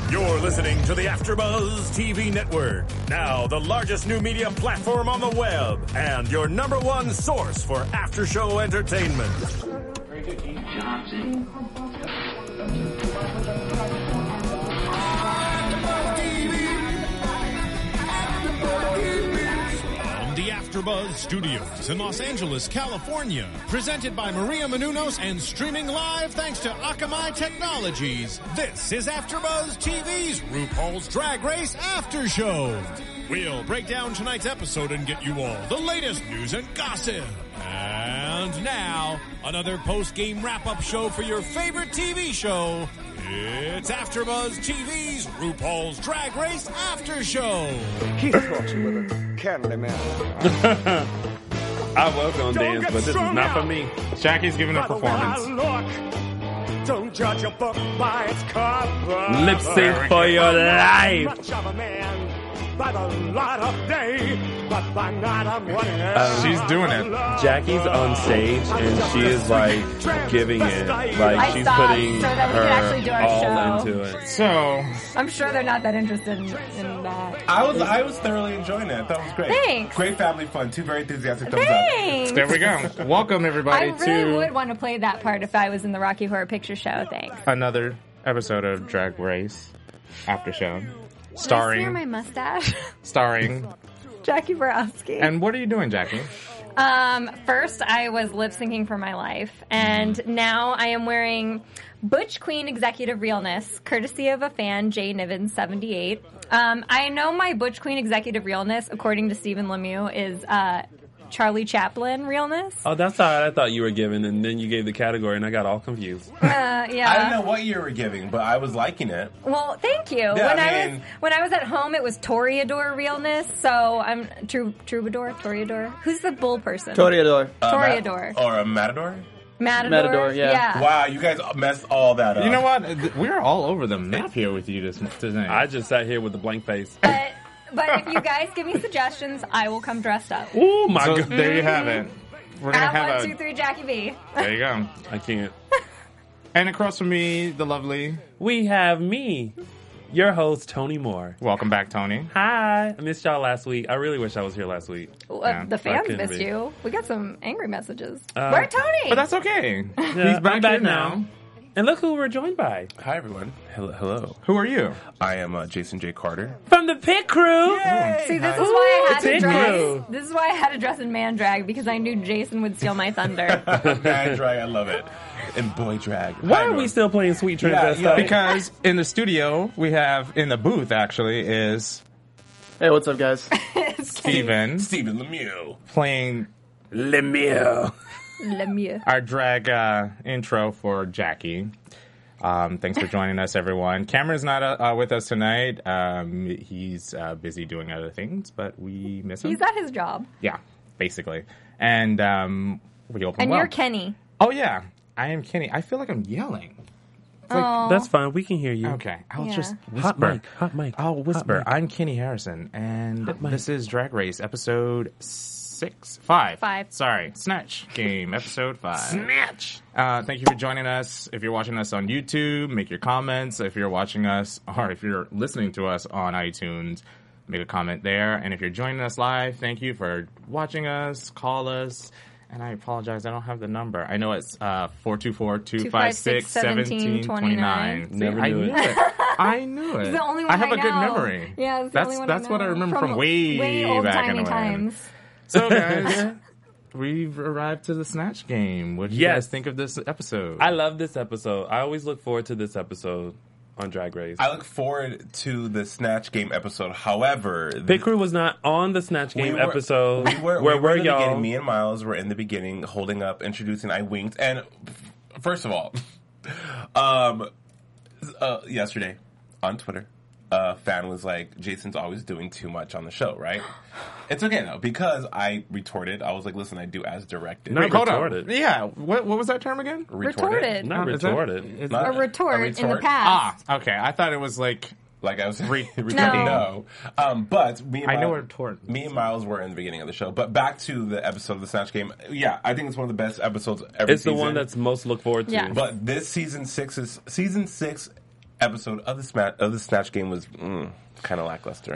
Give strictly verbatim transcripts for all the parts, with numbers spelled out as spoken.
You're listening to the AfterBuzz T V Network, now the largest new media platform on the web, and your number one source for after-show entertainment. Very good, Keith Johnson. The AfterBuzz Studios in Los Angeles, California. Presented by Maria Menounos and streaming live thanks to Akamai Technologies. This is AfterBuzz T V's RuPaul's Drag Race After Show. We'll break down tonight's episode and get you all the latest news and gossip. And now, another post-game wrap-up show for your favorite T V show. It's AfterBuzz T V's RuPaul's Drag Race After Show. Keith Watson with a candy man. I was gonna dance, but this is not for me. Jackie's giving a performance. Don't judge a book by its cover. Lip sync for your life. Much of a man by the light of day, but by night I'm running. Um, She's doing it. Jackie's on stage and she is like giving it, like I she's saw, putting so that we her could actually do our all show. into it. So, I'm sure they're not that interested in, in that. I was I was thoroughly enjoying it. That was great. Thanks. Great family fun. Two very enthusiastic thumbs up. Thanks. there we go. Welcome, I everybody, really to would want to play that part if I was in the Rocky Horror Picture Show. Thanks. another episode of Drag Race After Show. Can I Starring, smear my mustache? starring. Jackie Borowski. And what are you doing, Jackie? Um, first, I was lip syncing for my life, and now I am wearing Butch Queen Executive Realness, courtesy of a fan, Jay Niven seventy-eight. Um, I know my Butch Queen Executive Realness, according to Stephen Lemieux, is uh, Charlie Chaplin realness. Oh, that's all right. I thought you were giving, and then you gave the category, and I got all confused. Uh, yeah. I don't know what you were giving, but I was liking it. Well, thank you. Yeah, when I I, mean- was when I was at home, it was Toreador realness. So I'm Tru- Troubadour, Toreador. Who's the bull person? Toreador. Uh, Toreador. Ma- or a Matador? Matador. Matador, yeah. Wow, you guys messed all that up. You know what? Th- We're all over the map here with you this tonight. I just sat here with a blank face. But but if you guys give me suggestions, I will come dressed up. Oh my so god! there you have it. We're gonna At have one, a. two, three, Jackie B. There you go. I can't. And across from me, the lovely. We have me, your host Tony Moore. Welcome back, Tony. Hi. I missed y'all last week. I really wish I was here last week. Uh, Yeah, the fans couldn't missed be. you. We got some angry messages. Uh, Where's Tony? But that's okay. Yeah, He's back, I'm back here now. now. And look who we're joined by. Hi, everyone. Hello. hello. Who are you? I am uh, Jason J. Carter. From the Pit Crew. See, this is why I had it's to in dress. you. This is why I had to dress in man drag, because I knew Jason would steal my thunder. Man drag, I love it. And boy drag. Why Hi, are we everyone. still playing Sweet Transvestite? Yeah, yeah. Because in the studio, we have, in the booth actually, is Hey, what's up, guys? Steven Stephen Lemieux. playing Lemieux. Lemieux. our drag uh, intro for Jackie. Um, thanks for joining us, everyone. Cameron's not uh, uh, with us tonight. Um, he's uh, busy doing other things, but we miss him. He's at his job. Yeah, basically. And um, we open And well. you're Kenny. Oh, yeah. I am Kenny. I feel like I'm yelling. Oh. That's fine. We can hear you. Okay, I'll Yeah. just Hot whisper. mic. Hot mic. I'll whisper. Hot mic. I'm Kenny Harrison, and mic. this is Drag Race, episode six, five. Five. Sorry, Snatch Game, episode five. Snatch. Uh, thank you for joining us. If you're watching us on YouTube, make your comments. If you're watching us, or if you're listening to us on iTunes, make a comment there. And if you're joining us live, thank you for watching us. Call us. And I apologize, I don't have the number. I know it's uh, four two four, two five six, one seven two nine. Never I knew knew it. it. I knew it. It's the only one I have I a good know. memory. Yeah, it's the that's only one that's I what I know. remember from, way, way old back timey in the times. So guys, we've arrived to the Snatch Game. What do you Yes. guys think of this episode? I love this episode. I always look forward to this episode on Drag Race. I look forward to the Snatch Game episode. However, Pit Crew was not on the Snatch Game we were, episode. We were, Where we were were in the y'all? beginning. Me and Miles were in the beginning, holding up, introducing. I winked, and f- first of all, um, uh, yesterday on Twitter, a fan was like, "Jason's always doing too much on the show, right?" It's okay though, because I retorted. I was like, "Listen, I do as directed." Not Wait, hold retorted. on. Yeah, what what was that term again? Retorted. Not Uh, is that- retorted. is Not- A retort, a in the retort. past. Ah, okay. I thought it was like Like I was Re- retorting. No. No. Um, but me and I know Miles, what retort me and Miles were in the beginning of the show. But back to the episode of the Snatch Game. Yeah, I think it's one of the best episodes every It's the season. one that's most look forward to. Yeah. But this season six is season six episode of the Sma- of the Snatch Game was mm, kind of lackluster.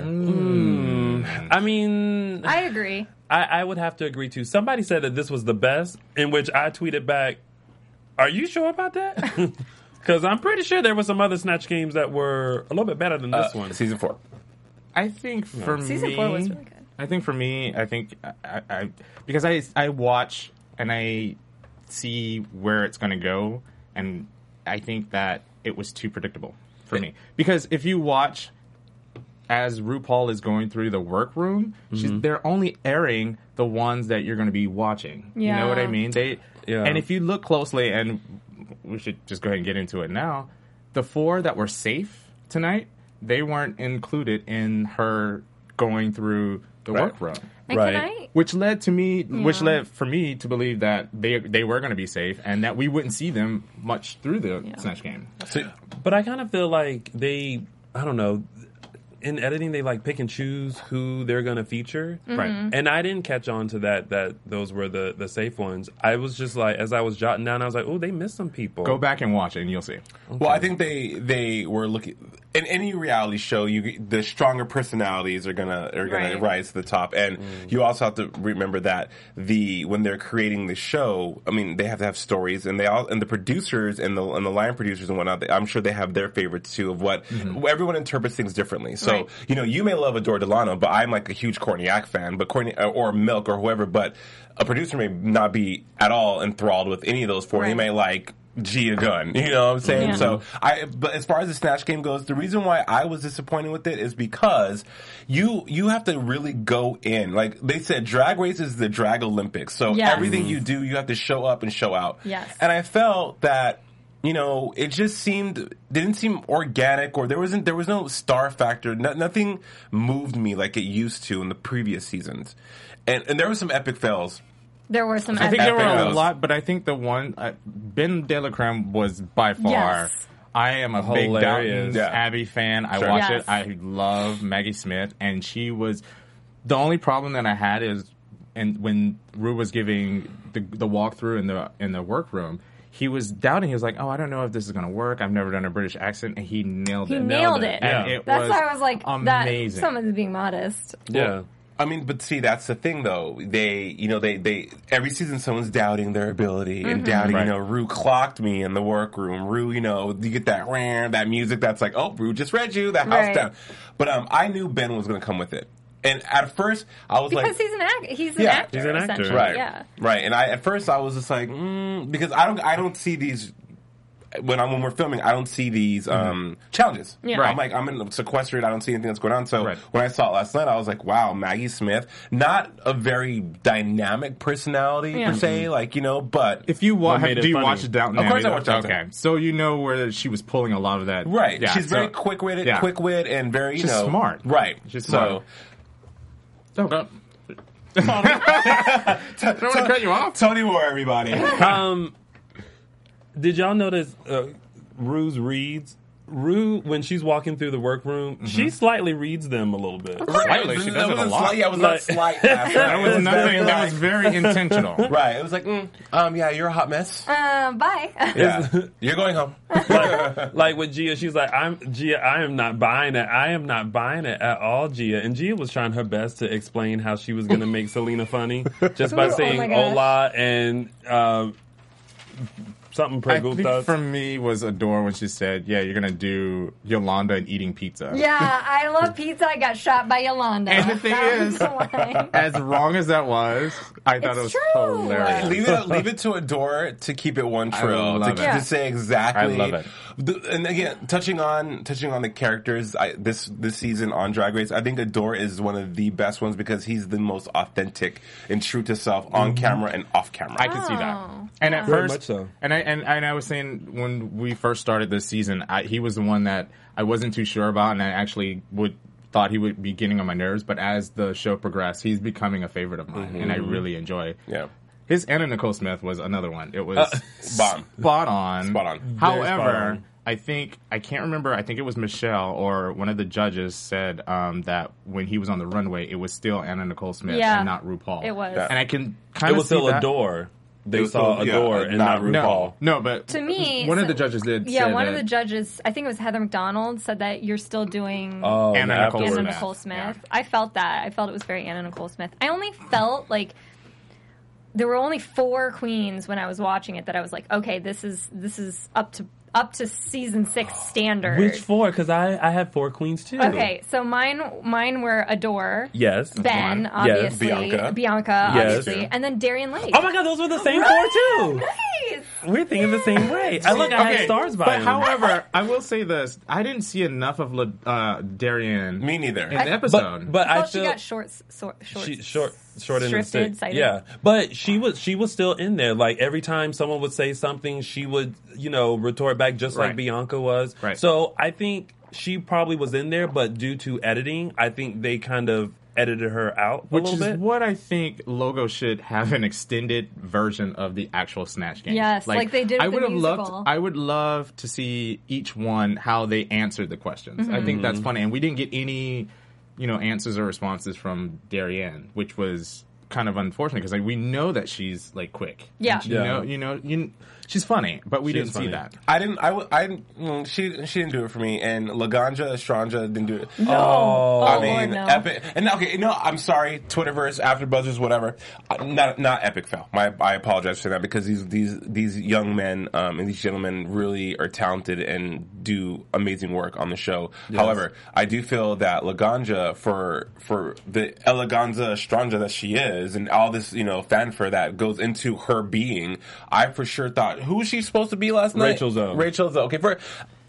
Mm. I mean, I agree. I, I would have to agree too. Somebody said that this was the best, in which I tweeted back, "Are you sure about that?" Because I'm pretty sure there were some other Snatch Games that were a little bit better than this Uh, one. Season four. I think for me, Season four was really good. I think for me, I think I, I because I I watch and I see where it's going to go, and I think that it was too predictable for me. Because if you watch as RuPaul is going through the workroom, she's, they're only airing the ones that you're going to be watching. You know what I Yeah. mean? They Yeah. and if you look closely, and we should just go ahead and get into it now, the four that were safe tonight, they weren't included in her going through the Right. workroom. And Right. can I? Which led to me, which Yeah. led for me to believe that they they were going to be safe, and that we wouldn't see them much through the Yeah. Snatch Game. So, But I kind of feel like they, I don't know, in editing they like pick and choose who they're going to feature. Right. And I didn't catch on to that, that those were the, the safe ones. I was just like, as I was jotting down, I was like, oh, they missed some people. Go back and watch it, and you'll see. Well, I think they they were looking in any reality show. You the stronger personalities are gonna are gonna Right. rise to the top, and you also have to remember that the when they're creating the show, I mean, they have to have stories, and they all and the producers and the and the line producers and whatnot. They, I'm sure they have their favorites too of what everyone interprets things differently. So Right. you know, you may love Adore Delano, but I'm like a huge Courtney-Act fan, but Courtney or Milk or whoever, but a producer may not be at all enthralled with any of those four. He Right. may like Gia Gunn, you know what I'm saying? Yeah. So I, but as far as the Snatch Game goes, the reason why I was disappointed with it is because you you have to really go in. Like they said, Drag Race is the Drag Olympics. So Yes. everything you do, you have to show up and show out. Yes. And I felt that, you know, it just seemed didn't seem organic, or there wasn't there was no star factor. No, nothing moved me like it used to in the previous seasons. And and there were some epic fails. There were some. I think there were Epic a fails. lot, but I think the one uh, Ben De La Creme was by far. Yes. I am a big Hilarious. Downton Yeah. Abbey fan. I Sure. watch Yes. it. I love Maggie Smith, and she was. The only problem that I had is, and when Rue was giving the the walkthrough in the in the workroom, he was doubting. He was like, "Oh, I don't know if this is going to work. I've never done a British accent," and he nailed He it. nailed it. And Yeah. it That's was why I was like, amazing. that someone's being modest. Yeah. I mean, but see, that's the thing, though. They, you know, they, they every season someone's doubting their ability and doubting, Right. you know, Rue clocked me in the workroom. Rue, you know, you get that rah, that music that's like, oh, Rue just read you, that house Right. down. But um, I knew Ben was going to come with it, and at first I was Because like, he's an act. He's an Yeah. actor. He's an actor. essentially. right, Yeah. right. And I at first I was just like, mm, because I don't, I don't see these. When I'm when we're filming, I don't see these um, challenges. Yeah. I'm Right. like I'm in sequestered. I don't see anything that's going on. So Right. when I saw it last night, I was like, "Wow, Maggie Smith, not a very dynamic personality Yeah. per se, like you know, but If you watch, What made it do you funny? watch Downton Of course Abbey? I watch Downton. Okay, so you know where she was pulling a lot of that. right, Yeah, she's so- very quick witted, yeah. quick wit, and very you She's know smart. Right, She's so. smart. Oh, I don't want to cut you off. Tony Moore, everybody. Um, did y'all notice uh, Rue's reads? Rue, when she's walking through the workroom, she slightly reads them a little bit. Slightly, she does it a lot. Yeah, it was Like- not slight. last That night. was It nothing. very That was light. very intentional. Right, it was like, mm, um, yeah, you're a hot mess. Uh, bye. Yeah, you're going home. like, like with Gia, she's like, "I'm Gia. I am not buying it. I am not buying it at all, Gia." And Gia was trying her best to explain how she was going to make Selena funny just by Oh saying my gosh. "hola" and uh, something I think preguntas. for me was Adore when she said, "Yeah, you're gonna do Yolanda and eating pizza." Yeah, I love pizza. I got shot by Yolanda. And the thing That was is- the line. As wrong as that was, I thought It's it was true. hilarious. leave it leave it to Adore to keep it one trill, love to, it. to say exactly. I love it. The- and again, touching on touching on the characters I, this this season on Drag Race, I think Adore is one of the best ones because he's the most authentic and true to self on camera and off camera. I can see that. Oh. And at Very first, much so. and I and, and I was saying when we first started this season, I, he was the one that I wasn't too sure about, and I actually would thought he would be getting on my nerves. But as the show progressed, he's becoming a favorite of mine, and I really enjoy. yeah. His Anna Nicole Smith was another one. It was Uh, bomb. spot on. Spot on. Very However, spot on. I think I can't remember. I think it was Michelle or one of the judges said um, that when he was on the runway, it was still Anna Nicole Smith Yeah. and not RuPaul. It was. Yeah. and I can it kind of was see still that. Adore. they was saw still- yeah, Adore uh, and not not RuPaul. No, but To me, one of so- the judges did. Yeah, say one that, of the judges, I think it was Heather McDonald, said that you're still doing Oh, Anna the Nicole afterwards. Anna Smith. Nicole Smith. Yeah. I felt that. I felt it was very Anna Nicole Smith. I only felt like there were only four queens when I was watching it that I was like, okay, this is this is up to up to season six standard. Which four? Because I, I have four queens too. Okay, so mine mine were Adore, Yes. Ben, one. obviously, Bianca. Bianca, Yes. obviously, and then Darian Lake. Oh my god, those were the same four too. Nice. We're thinking the same way. I look, I had stars by But them. however, I will say this: I didn't see enough of La- uh, Darian Me neither. in the episode. but but I Well, she feel got short, short, short, she short short in the shrifted, stick. sighted. Yeah, but she was she was still in there. Like every time someone would say something, she would you know retort back just like Right. Bianca was. Right. So I think she probably was in there, but due to editing, I think they kind of edited her out a Which little is bit. what I think Logo should have an extended version of the actual Snatch Game. Yes, like they did I with would the have musical. loved. I would love to see each one how they answered the questions. I think Mm-hmm. that's funny, and we didn't get any, you know, answers or responses from Darienne, which was kind of unfortunate because like, we know that she's like quick. Yeah. And she- you Yeah. know, you know, you, she's funny, but we She didn't is see funny. that. I didn't. I. w- I didn't- mm, she. She didn't do it for me. And Laganja Estranja didn't do it. No. Oh. Oh, I Lord, mean, no. Epic. And okay, you know, I'm sorry, Twitterverse, AfterBuzzers, whatever. Uh, Not not Epic fell. My, I apologize for that because these these these young men um, and these gentlemen really are talented and do amazing work on the show. However, I do feel that Laganja, for for the eleganza Estranja that she is, and all this you know fanfare that goes into her being, I for sure thought, who was she supposed to be last night? Rachel Zoe. Rachel Zoe. Okay, for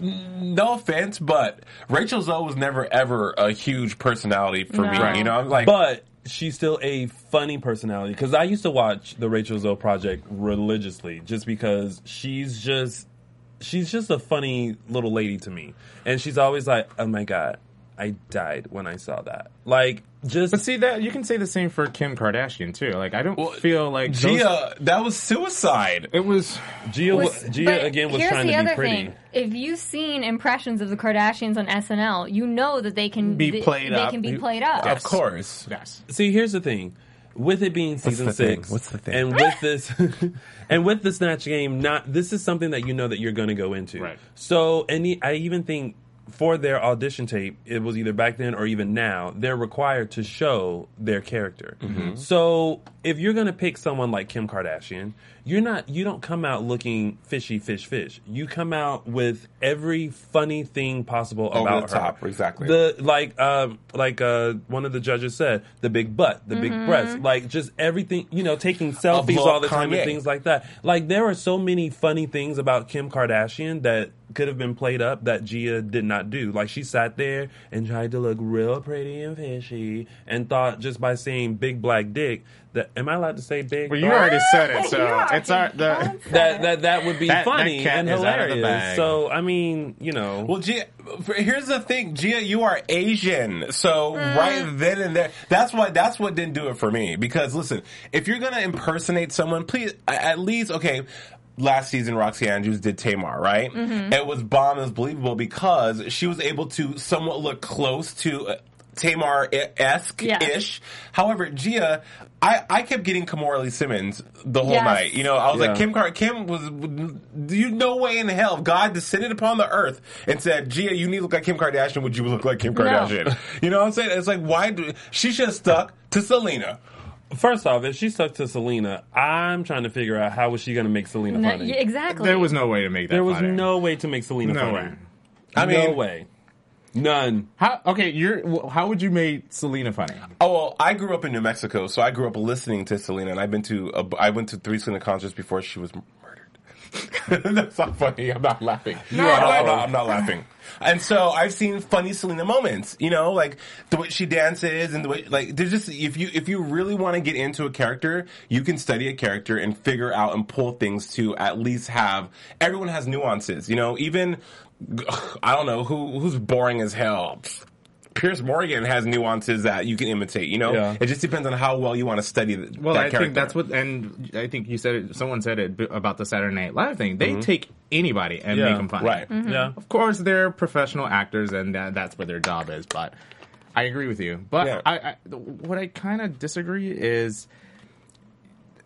no offense, but Rachel Zoe was never ever a huge personality for me. No. You know, I'm like, But she's still a funny personality because I used to watch the Rachel Zoe Project religiously just because she's just she's just a funny little lady to me, and she's always like, "Oh my god, I died when I saw that." Like, just But see that you can say the same for Kim Kardashian too. Like I don't feel like those- Gia, that was suicide. It was. Gia, Was- Gia but again was here's trying the to be other pretty. thing. If you've seen impressions of the Kardashians on S N L, you know that they can Be th- played they up. can be played up. Of course. Yes. See, here's the thing. With it being season the thing? six, What's the thing? and with this, and with the Snatch Game, not this is something that you know that you're going to go into. Right. So, and the- I even think for their audition tape, it was either back then or even now, they're required to show their character. Mm-hmm. So, if you're going to pick someone like Kim Kardashian, you're not, you don't come out looking fishy, fish, fish. You come out with every funny thing possible Over about the her. top, exactly. The like, um, like uh, one of the judges said, the big butt, the big breasts, like just everything. You know, taking selfies little all the time Kanye. and things like that. Like there are so many funny things about Kim Kardashian that could have been played up that Gia did not do. Like she sat there and tried to look real pretty and fishy, and thought just by saying big black dick that am I allowed to say big? Well, you already said it, so You are. it's our the. that that that would be That- that funny cat and is out of the hilarious. bag. So I mean, you know, Well, Gia, here's the thing, Gia, you are Asian, so right then and there, that's why that's what didn't do it for me. Because listen, if you're gonna impersonate someone, please at least okay. Last season, Roxy Andrews did Tamar, right? It was bomb, it was believable because she was able to somewhat look close to uh, Tamar-esque Yeah. ish. However, Gia, I, I kept getting Kamora Lee Simmons the whole Yes. night. You know, I was Yeah. like, Kim Car- Kim was, you no way in hell, God descended upon the earth and said, Gia, you need to look like Kim Kardashian. Would you look like Kim Kardashian? You know what I'm saying? It's like, why do, she should have stuck to Selena. first off, if she stuck to Selena, I'm trying to figure out how was she going to make Selena No, funny. yeah, exactly. There was no way to make that. There was funny. no way to make Selena No funny. way. I no mean- way. None. How okay? You're well, how would you make Selena funny? Oh, well, I grew up in New Mexico, so I grew up listening to Selena, and I've been to, a, I went to three Selena concerts before she was murdered. That's not funny. I'm not laughing. No. I'm, not, I'm, not, I'm not laughing. And so I've seen funny Selena moments, you know, like the way she dances and the way, like, there's just, if you, if you really want to get into a character, you can study a character and figure out and pull things to at least have, everyone has nuances, you know, even, I don't know, who, who's boring as hell. Pierce Morgan has nuances that you can imitate, you know? Yeah. It just depends on how well you want to study th- Well, that I character. think that's what, and I think you said it. Someone said it b- about the Saturday Night Live thing. They take anybody and Yeah. make them funny. Right. Yeah. Of course, they're professional actors, and that, that's what their job is. But I agree with you. But Yeah. I, I, what I kind of disagree is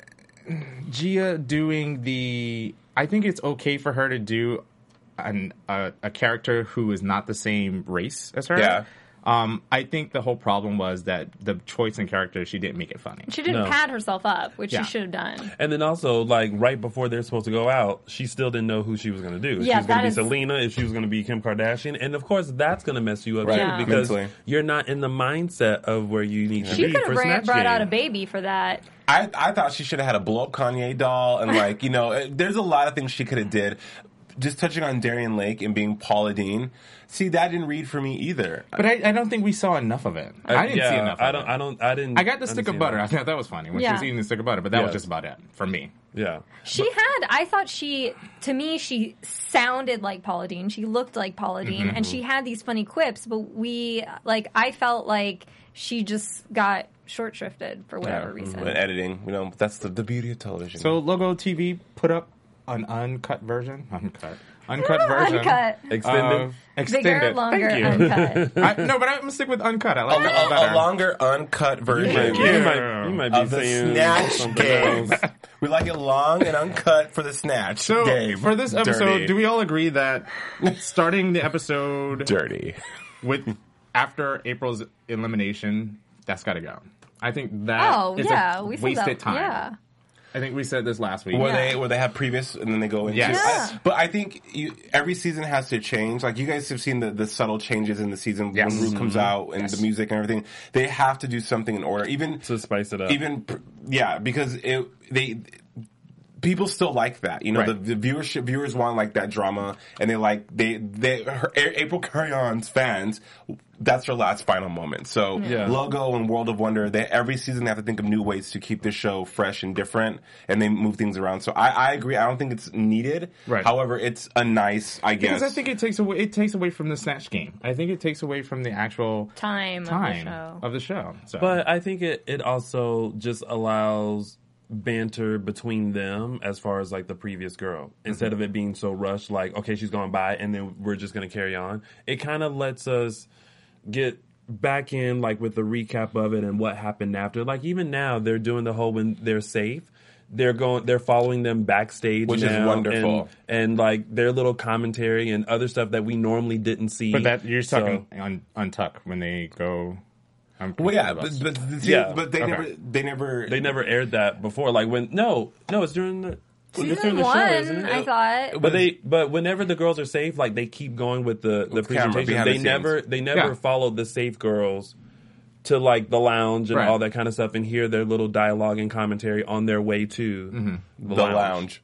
Gia doing the. I think it's okay for her to do an, a, a character who is not the same race as her. Yeah. Um, I think the whole problem was that the choice in character, she didn't make it funny. She didn't No. pad herself up, which Yeah. she should have done. And then also, like, right before they're supposed to go out, she still didn't know who she was going to do. If Yeah, she was going that to be is- Selena, if she was going to be Kim Kardashian. And, of course, that's going to mess you up, Right. too, Yeah. because Mentally. you're not in the mindset of where you need to She be could for have brought, Snatch brought Game. out a baby for that. I, I thought she should have had a blow up Kanye doll and like you know it- there's a lot of things she could have did. Just touching on Darian Lake and being Paula Deen. See, that didn't read for me either. But I, I don't think we saw enough of it. I didn't yeah, see enough. Of I don't, It. I don't, I didn't. I got the stick of understand butter. I that. thought that was funny when she Yeah. was eating the stick of butter, but that was Yes. just about it for me. Yeah. She had, I thought she, to me, she sounded like Paula Deen. She looked like Paula Deen, Mm-hmm. and she had these funny quips, but we, like, I felt like she just got short shrifted for whatever reason. But editing, you know, that's the, the beauty of television. So Logo T V put up an uncut version, uncut, uncut version, Uncut. Extended. of Bigger, extended. longer, Thank you. uncut. I, no, but I'm gonna stick with uncut. I a, like that a, better. a longer uncut version You might, you might be of the saying Snatch something Game. else. We like it long and uncut for the Snatch So Game. for this episode, Dirty. do we all agree that starting the episode Dirty. with after April's elimination, that's got to go? I think that Oh, is yeah. a We said wasted that. time. Yeah. I think we said this last week. Where Yeah. they where they have previous and then they go into Yes. Yeah. I- but I think you, every season has to change. Like you guys have seen the, the subtle changes in the season Yes. when Rue comes out and Yes. the music and everything. They have to do something in order. Even To spice it up. even pr- yeah, because it they people still like that. You know, Right. the, the viewership viewers want like that drama, and they like they they her, A- April Carrion's fans. That's her last final moment. So Yeah. Logo and World of Wonder, they every season they have to think of new ways to keep the show fresh and different, and they move things around. So I, I agree. I don't think it's needed. Right. However, it's a nice, I guess. Because I think it takes away it takes away from the Snatch Game. I think it takes away from the actual Time, time of the show. of the show. So. But I think it, it also just allows banter between them as far as like the previous girl. Instead of it being so rushed, like, okay, she's going by and then we're just going to carry on. It kind of lets us get back in like with the recap of it and what happened after. Like even now they're doing the whole when they're safe. They're going. They're following them backstage, Which is now, wonderful. and, and like their little commentary and other stuff that we normally didn't see. But that you're So- talking on Untuck when they go. I'm well, yeah, confused but about- but, Yeah. but they Okay. never they never They never aired that before. Like when no, no, it's during the it's during Season the one, show, isn't it? I thought. But they, but whenever the girls are safe, like they keep going with the the With camera, presentation. behind the They scenes. never, they never Yeah. followed the safe girls to like the lounge and Right. all that kind of stuff, and hear their little dialogue and commentary on their way to Mm-hmm. the, the lounge. lounge.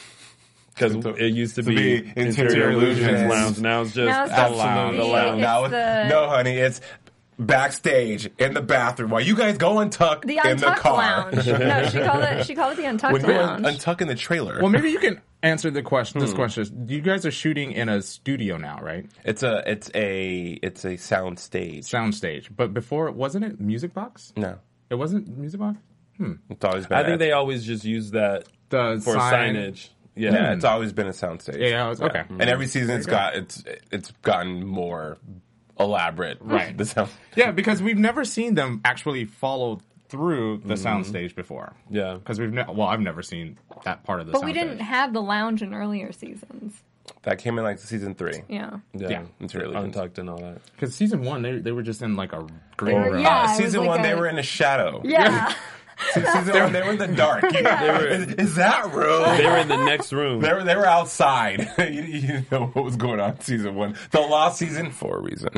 Because To- it used to, to be, be Interior, Interior Illusions Illusions. Lounge. Now it's just Now it's the just lounge. the- The lounge. Now It's it's- the- no, honey, it's backstage in the bathroom while you guys go untuck The in the Untucked car. Lounge. No, she called it. She called it the Untucked when you're Lounge. untuck in the trailer. Well, maybe you can answer the question. Hmm. This question: you guys are shooting in a studio now, right? it's a it's a it's a sound stage. Soundstage. But before, wasn't it Music Box? No, It wasn't Music Box. it's always been. I a- think they always just use that The for sign- signage. Yeah. Yeah, it's always been a sound stage. Yeah, yeah, it's- okay. And every season it's got it's it's gotten more elaborate. Right. The sound. Yeah, because we've never seen them actually follow through the soundstage before. Yeah. Because we've ne- well, I've never seen that part of the. but we soundstage. didn't have the lounge in earlier seasons. That came in like season three. Yeah. Yeah, Yeah. Interior Illusions. Untucked and all that. Because season one, they they were just in like a green They were- room. yeah. Uh, it was season like one, a- they were in a shadow. Yeah. Season one, they were in the dark. were- is, is that real? They were in the next room. They were, they were outside. you, you didn't know what was going on in season one. The lost season for a reason.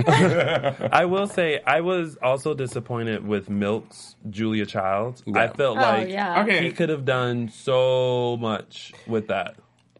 I will say I was also disappointed with Milk's Julia Childs. I felt Oh, like yeah. Okay. he could have done so much with that.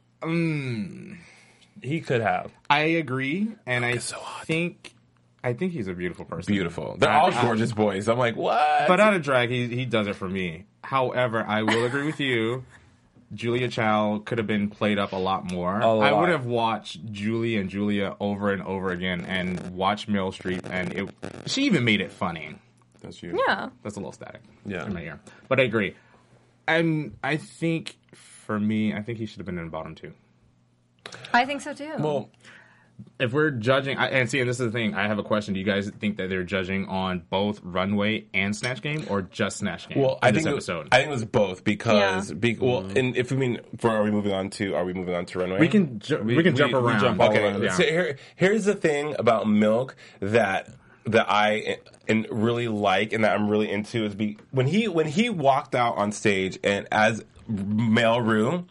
Mm, He could have. I agree, and I think I think he's a beautiful person. Beautiful. They're I- all I- gorgeous boys. I'm like, what? But out of drag, he he does it for me. However, I will agree with you. Julia Child could have been played up a lot more. A lot. I would have watched Julie and Julia over and over again, and watched Meryl Streep, and it. She even made it funny. That's you. Yeah. That's a little static. Yeah. in my ear. But I agree. And I think for me, I think he should have been in bottom two. I think so too. well, if we're judging, I, and see, and this is the thing, I have a question. Do you guys think that they're judging on both Runway and Snatch Game, or just Snatch Game? Well, in I this think episode, it, I think it was both because Yeah. be, well, and if we mean for are we moving on to are we moving on to Runway? we can ju- we, We- can jump we- we around. jump all Okay, around, yeah. so here, here's the thing about Milk that that I and really like and that I'm really into is be when he when he walked out on stage and as male Rue,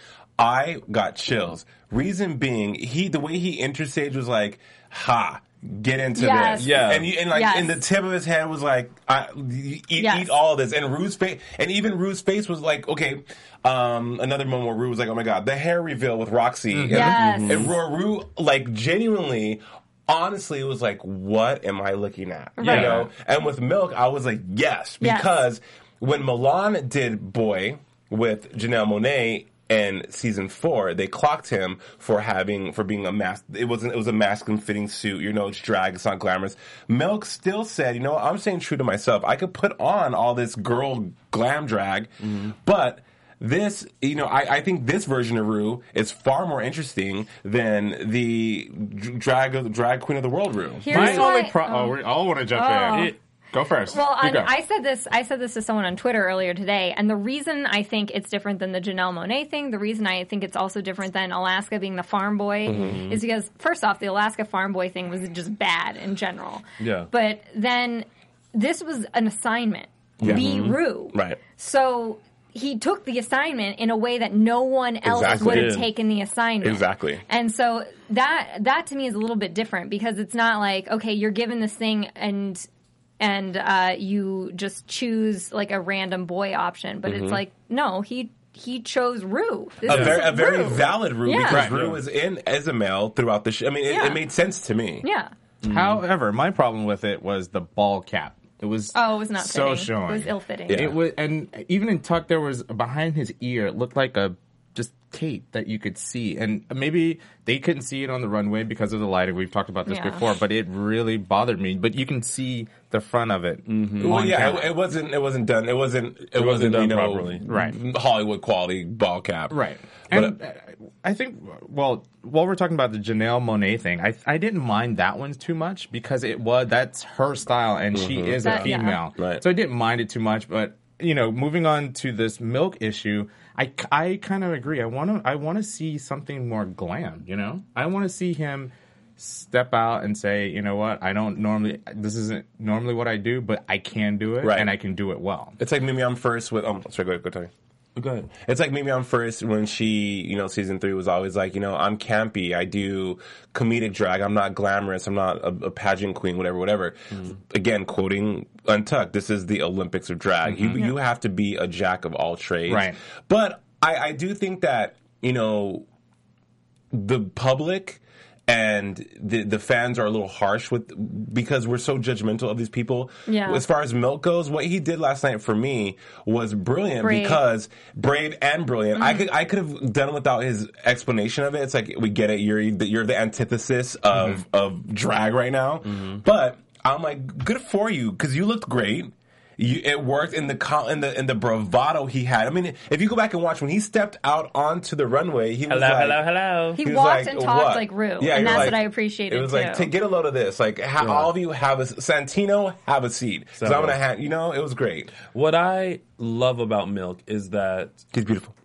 I got chills. Reason being, he the way he entered stage was like, ha. Get into Yes. this, Yeah. and you, and like, Yes. and the tip of his head was like, I, you eat, Yes. eat all of this. And Rue's face, and even Rue's face was like, okay. Um, another moment where Rue was like, oh my god, the hair reveal with Roxy, and, Yes. and Rue, Rue, like genuinely, honestly, it was like, what am I looking at? You Right. know, and with Milk, I was like, yes, Yes. because when Milan did Boy with Janelle Monáe. In season four, they clocked him for having for being a mas. It wasn't. It was a masculine fitting suit. You know, it's drag. It's not glamorous. Milk still said, "You know, what, I'm staying true to myself. I could put on all this girl glam drag, but." This, you know, I, I think this version of Rue is far more interesting than the d- drag drag queen of the world Rue. Here's My why- only pro- oh, we all want to jump Oh. in. Go first. Well, You I, go. I said this. I said this to someone on Twitter earlier today, and the reason I think it's different than the Janelle Monáe thing, the reason I think it's also different than Alaska being the farm boy, Mm-hmm. is because first off, the Alaska farm boy thing was just bad in general. Yeah. But then this was an assignment. Be Rue. Right. So he took the assignment in a way that no one else Exactly. would have Yeah. taken the assignment. Exactly. And so that that to me is a little bit different because it's not like, okay, you're given this thing and and uh, you just choose like a random boy option, but it's like no, he he chose Rue. This A is very, a very Rue. valid Rue Yeah. because Right. Rue was in as a male throughout the show. I mean, it, Yeah. it made sense to me. Yeah. However, my problem with it was the ball cap. It was Oh, it was not so fitting. showing. It was ill-fitting. Yeah. It was, and even in Tuck, there was behind his ear. It looked like a just tape that you could see, and maybe they couldn't see it on the runway because of the lighting. We've talked about this Yeah. before, but it really bothered me. But you can see the front of it. Mm-hmm. Well, yeah, it, it wasn't. It wasn't done. It wasn't. It, wasn't wasn't, done you know, properly. Right. Hollywood quality ball cap. Right. But, And uh, I think, well, while we're talking about the Janelle Monáe thing, I I didn't mind that one too much because it was that's her style and she is That- a yeah. female. Right. So I didn't mind it too much. But you know, moving on to this Milk issue, I, I kind of agree. I want to I want to see something more glam. You know, I want to see him step out and say, you know what, I don't normally, this isn't normally what I do, but I can do it Right. and I can do it well. It's like Mimi on First with. Um, sorry, go ahead. Go tell you. Go ahead. It's like Mimi on First when she, you know, season three was always like, you know, I'm campy. I do comedic drag. I'm not glamorous. I'm not a, a pageant queen, whatever, whatever. Again, quoting Untucked, this is the Olympics of drag. You, you have to be a jack of all trades. Right. But I, I do think that, you know, the public and the the fans are a little harsh with because we're so judgmental of these people. Yeah. As far as Milk goes, what he did last night for me was brilliant Brave. because brave and brilliant. I could I could have done without his explanation of it. It's like we get it. You're the, you're the antithesis of of drag right now. But I'm like, good for you because you looked great. You, it worked in the co- in the in the bravado he had. I mean, if you go back and watch when he stepped out onto the runway, he was Hello, like, hello, hello. He, he was walked like, and talked what? like Rue, Yeah, and you're that's like- what I appreciated It was too. like, take, get a load of this. Like, ha- all of you have a Santino, have a seat. So, So- I'm gonna have, you know, it was great. What I love about Milk is that He's beautiful.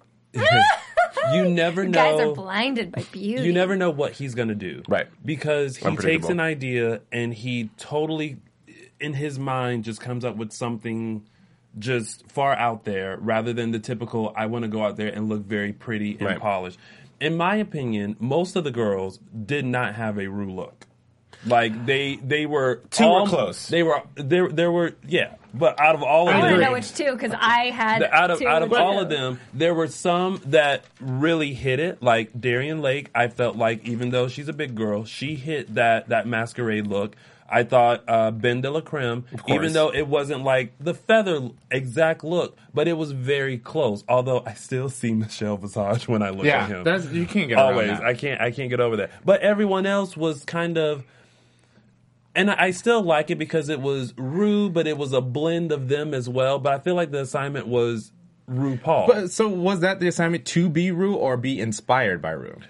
you never You know. guys are blinded by beauty. You never know what he's going to do. Right. Because he takes Unpredictable. an idea and he totally, in his mind, just comes up with something just far out there rather than the typical, I want to go out there and look very pretty and Right. polished. In my opinion, most of the girls did not have a Rue look. Like they, they were Two were all- close. They were there. There were yeah, but out of all of I want them, to know which two because I had the- out of two out of too. all of them, there were some that really hit it. Like Darian Lake, I felt like even though she's a big girl, she hit that that masquerade look. I thought uh, Ben de la Creme, course. even though it wasn't like the feather exact look, but it was very close. Although I still see Michelle Visage when I look Yeah, at him. that's, you can't get around Always, that. I can't. I can't get over that. But everyone else was kind of. And I still like it because it was Rue, but it was a blend of them as well. But I feel like the assignment was RuPaul. But so was that the assignment to be Rue or be inspired by Rue?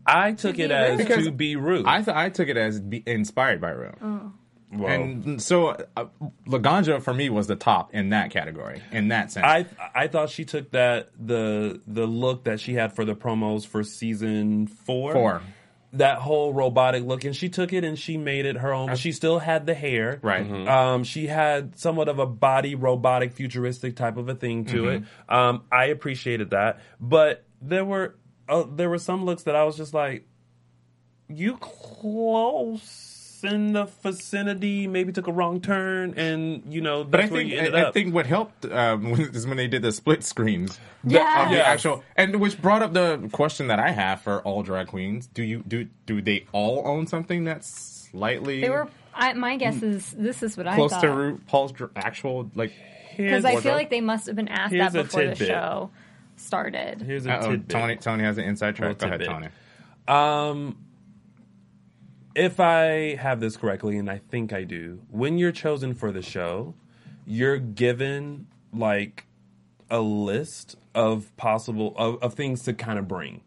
I took it as Because to be Rue. I th- I took it as be inspired by Rue. Oh. Well, And so uh, Laganja for me was the top in that category, in that sense. I I thought she took that the the look that she had for the promos for season four. Four. That whole robotic look, and she took it and she made it her own. She still had the hair, Right. Mm-hmm. Um, she had somewhat of a body robotic, futuristic type of a thing to Mm-hmm. it. Um, I appreciated that, but there were uh, there were some looks that I was just like, you close in the vicinity, maybe took a wrong turn, and you know that's But I where think you ended I, up. I think what helped um, is when they did the split screens. The- Yeah. of the Yeah. actual, and which brought up the question that I have for all drag queens: Do you do do they all own something that's slightly They were. I, my guess is this is what close I to thought. RuPaul's dr- actual like? Because I feel wardrobe? like they must have been asked Here's that a before the tidbit. show started. Here's a Uh-oh, tidbit. Tony Tony has an inside track. Go Little ahead, tidbit. Tony. Um, if I have this correctly, and I think I do, when you're chosen for the show, you're given like a list of possible of, of things to kind of bring.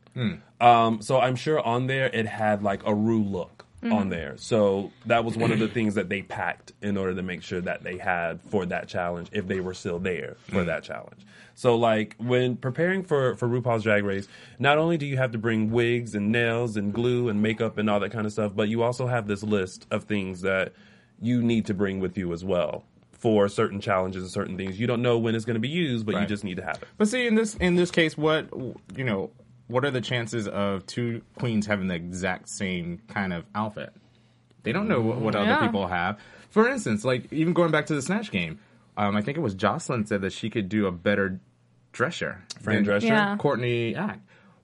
Um, so I'm sure on there it had like a Rue look on there. So that was one of the things that they packed in order to make sure that they had for that challenge if they were still there for that challenge. So like when preparing for, for RuPaul's Drag Race, not only do you have to bring wigs and nails and glue and makeup and all that kind of stuff, but you also have this list of things that you need to bring with you as well for certain challenges and certain things. You don't know when it's going to be used, but you Right. just need to have it. But see, in this in this case, what you know, what are the chances of two queens having the exact same kind of outfit? They don't know what, what other Yeah. people have. For instance, like even going back to the Snatch game, um, I think it was Jocelyn said that she could do a better dresser. Fran than Drescher? Yeah. Courtney Act.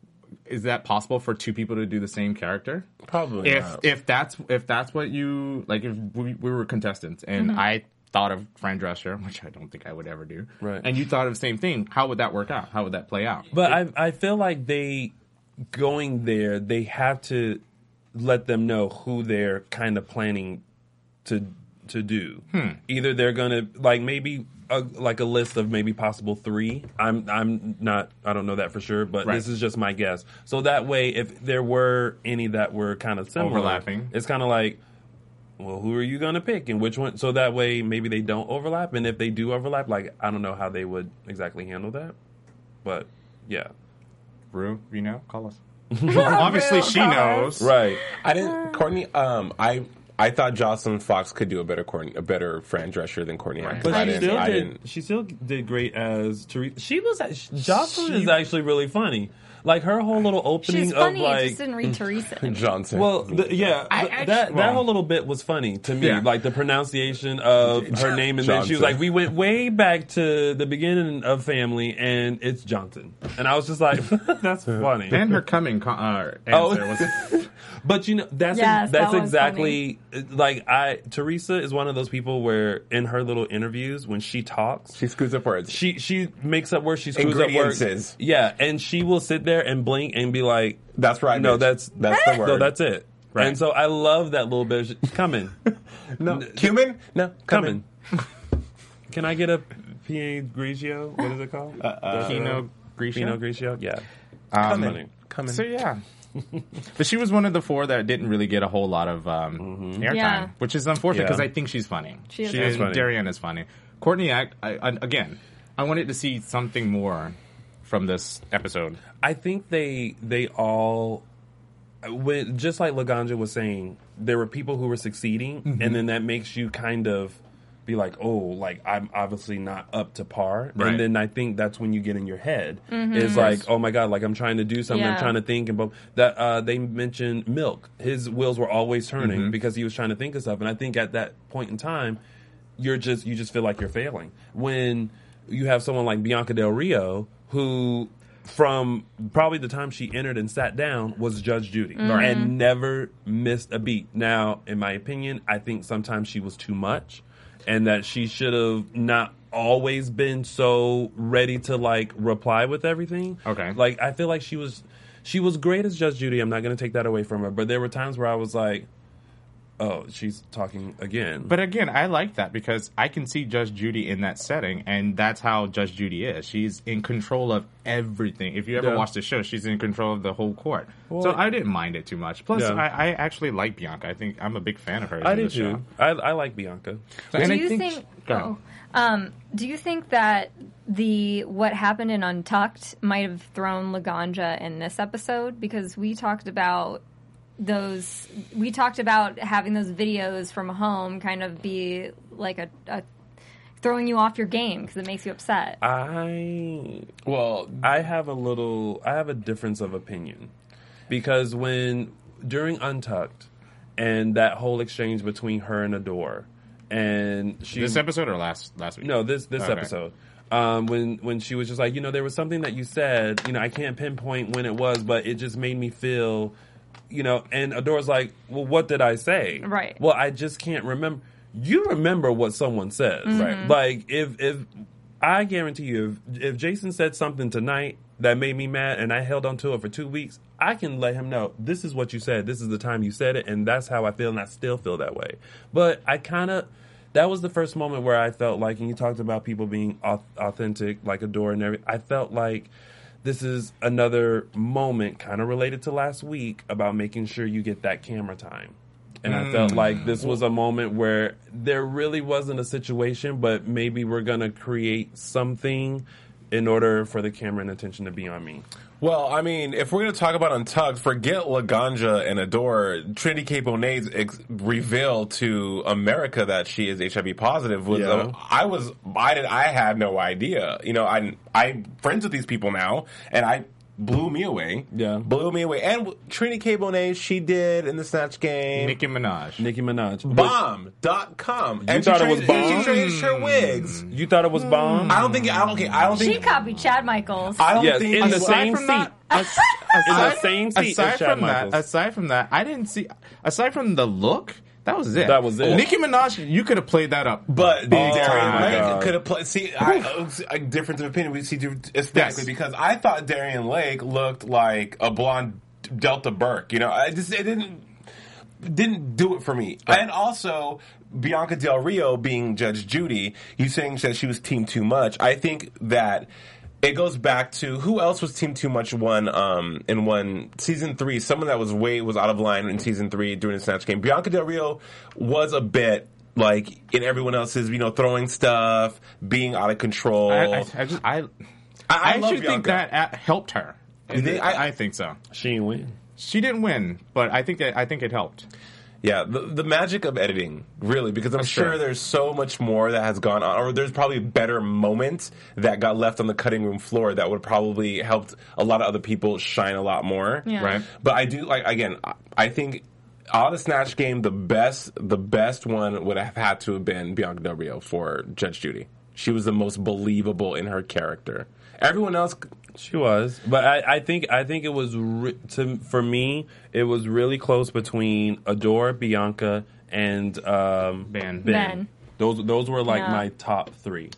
Is that possible for two people to do the same character? Probably If not. if that's if that's what you like, if we, we were contestants and I thought of Fran Drescher, which I don't think I would ever do, Right. and you thought of the same thing, how would that work out? How would that play out? But I I feel like they going there, they have to let them know who they're kind of planning to to do. Either they're gonna like maybe a, like a list of maybe possible three. I'm I'm not I don't know that for sure, but Right. this is just my guess. So that way, if there were any that were kind of similar, Overlapping. it's kind of like, well, who are you going to pick and which one? So that way, maybe they don't overlap. And if they do overlap, like, I don't know how they would exactly handle that. But, yeah. Rue, you know, call us. Obviously, she knows. Right. I didn't. Courtney. Um, I I thought Jocelyn Fox could do a better Courtney, a better Fran Drescher than Courtney. Act, But I she didn't- still I did. didn't- She still did great as Teresa. She was. act- Jocelyn She- is actually really funny. Like her whole little opening She's funny. of I like. just didn't read Teresa. Johnson. Well, the, yeah, I th- actually- that well- that whole little bit was funny to me. Yeah. Like the pronunciation of her name, and then she was Johnson. like, "We went way back to the beginning of Family, and it's Johnson." And I was just like, "That's funny." And her coming co- uh, answer Oh. was But you know that's Yes, that's that was exactly like I Teresa is one of those people where in her little interviews when she talks she screws up words. she she makes up words, she screws up words. Ingredients. Yeah, and she will sit there and blink and be like, That's right. "No, bitch. that's that's the word. no, that's it." Right. And so I love that little bit. Of, coming, no cumin. No coming. Can I get a Pinot Grigio? What is it called? Uh, Pinot Grigio. Pinot Grigio. Yeah, Um, Coming. Coming. So yeah. But she was one of the four that didn't really get a whole lot of um, airtime, Yeah. which is unfortunate Yeah. because I think she's funny. She is she funny. is funny. Darian is funny. Courtney Act, I, I, again, I wanted to see something more from this episode. I think they they all when just like Laganja was saying, there were people who were succeeding, Mm-hmm. and then that makes you kind of be like, oh, like I'm obviously not up to par, Right. and then I think that's when you get in your head. Mm-hmm. It's like, oh my god, like I'm trying to do something, I'm Yeah. trying to think, and but that uh, they mentioned Milk. His wheels were always turning Mm-hmm. because he was trying to think of stuff, and I think at that point in time, you're just you just feel like you're failing when you have someone like Bianca Del Rio who from probably the time she entered and sat down was Judge Judy and never missed a beat. Now, in my opinion, I think sometimes she was too much and that she should have not always been so ready to like reply with everything. Okay. Like I feel like she was she was great as Judge Judy. I'm not going to take that away from her, but there were times where I was like oh, she's talking again. But again, I like that because I can see Judge Judy in that setting, and that's how Judge Judy is. She's in control of everything. If you ever Yeah. watch the show, she's in control of the whole court. Well, so I didn't mind it too much. Plus, Yeah. I, I actually like Bianca. I think I'm a big fan of her. I in do the show. too. I, I like Bianca. So- and Do I you think, think? Go ahead. oh, um, do you think that the what happened in Untucked might have thrown Laganja in this episode? Because we talked about those. We talked about having those videos from home kind of be like a, a throwing you off your game because it makes you upset. I Well, I have a little I have a difference of opinion because when during Untucked and that whole exchange between her and Adore and she This episode or last last week? no this this Okay. episode um, when when she was just like, you know, there was something that you said, you know, I can't pinpoint when it was, but it just made me feel, you know, and Adore's like, well, what did I say? Right. Well, I just can't remember. You remember what someone says, right? Like if if I guarantee you, if, if Jason said something tonight that made me mad and I held on to it for two weeks, I can let him know this is what you said, this is the time you said it, and that's how I feel, and I still feel that way. But I kind of. That was the first moment where I felt like, and you talked about people being au- authentic, like Adore and everything. I felt like this is another moment, kind of related to last week, about making sure you get that camera time. And I felt like this was a moment where there really wasn't a situation, but maybe we're going to create something in order for the camera and attention to be on me. Well, I mean, if we're going to talk about Untucked, forget Laganja and Adore. Trinity K. Bonet's ex- reveal to America that she is H I V positive was, Yeah. uh, I was, I did, I had no idea. You know, I, I'm friends with these people now, and I blew me away. Yeah. Blew me away. And Trinity K. Bonet, she did in the Snatch Game. Nicki Minaj. Nicki Minaj. Bomb dot com. And thought she it was changed- and Bomb? She changed her wigs. You thought it was bomb? I don't think, I don't, okay, I don't think. She copied Chad Michaels. I don't Yes, think. in the Aside same from seat. that, as- In the aside- same seat Aside as Chad from that, Michaels. aside from that, I didn't see. Aside from the look, that was it. That was it. Nicki Minaj, you could have played that up. But big Darian time. my Lake God. could have played. See, I, a difference of opinion we see aesthetically Yes. because I thought Darian Lake looked like a blonde Delta Burke. You know, I just it didn't didn't do it for me. And also Bianca Del Rio being Judge Judy, you saying that she was Team Too Much. I think that. It goes back to who else was Team Too Much one um, in one season three. Someone that was way was out of line in season three during the Snatch Game. Bianca Del Rio was a bit like in everyone else's, you know, throwing stuff, being out of control. I, I, I just I, I, I love actually think Bianca. that uh, helped her. You think? I, I- I think so. She didn't win. She didn't win, but I think that, I think it helped. Yeah, the, the magic of editing, really, because I'm sure true. there's so much more that has gone on, or there's probably better moments that got left on the cutting room floor that would probably helped a lot of other people shine a lot more. Yeah. Right. But I do like again. I- I think out of the Snatch Game, the best, the best one would have had to have been Bianca Del Rio for Judge Judy. She was the most believable in her character. Everyone else, She was, but I, I think I think it was re- to for me it was really close between Adore, Bianca, and um, Ben. Ben. Those those were like Yeah. my top three.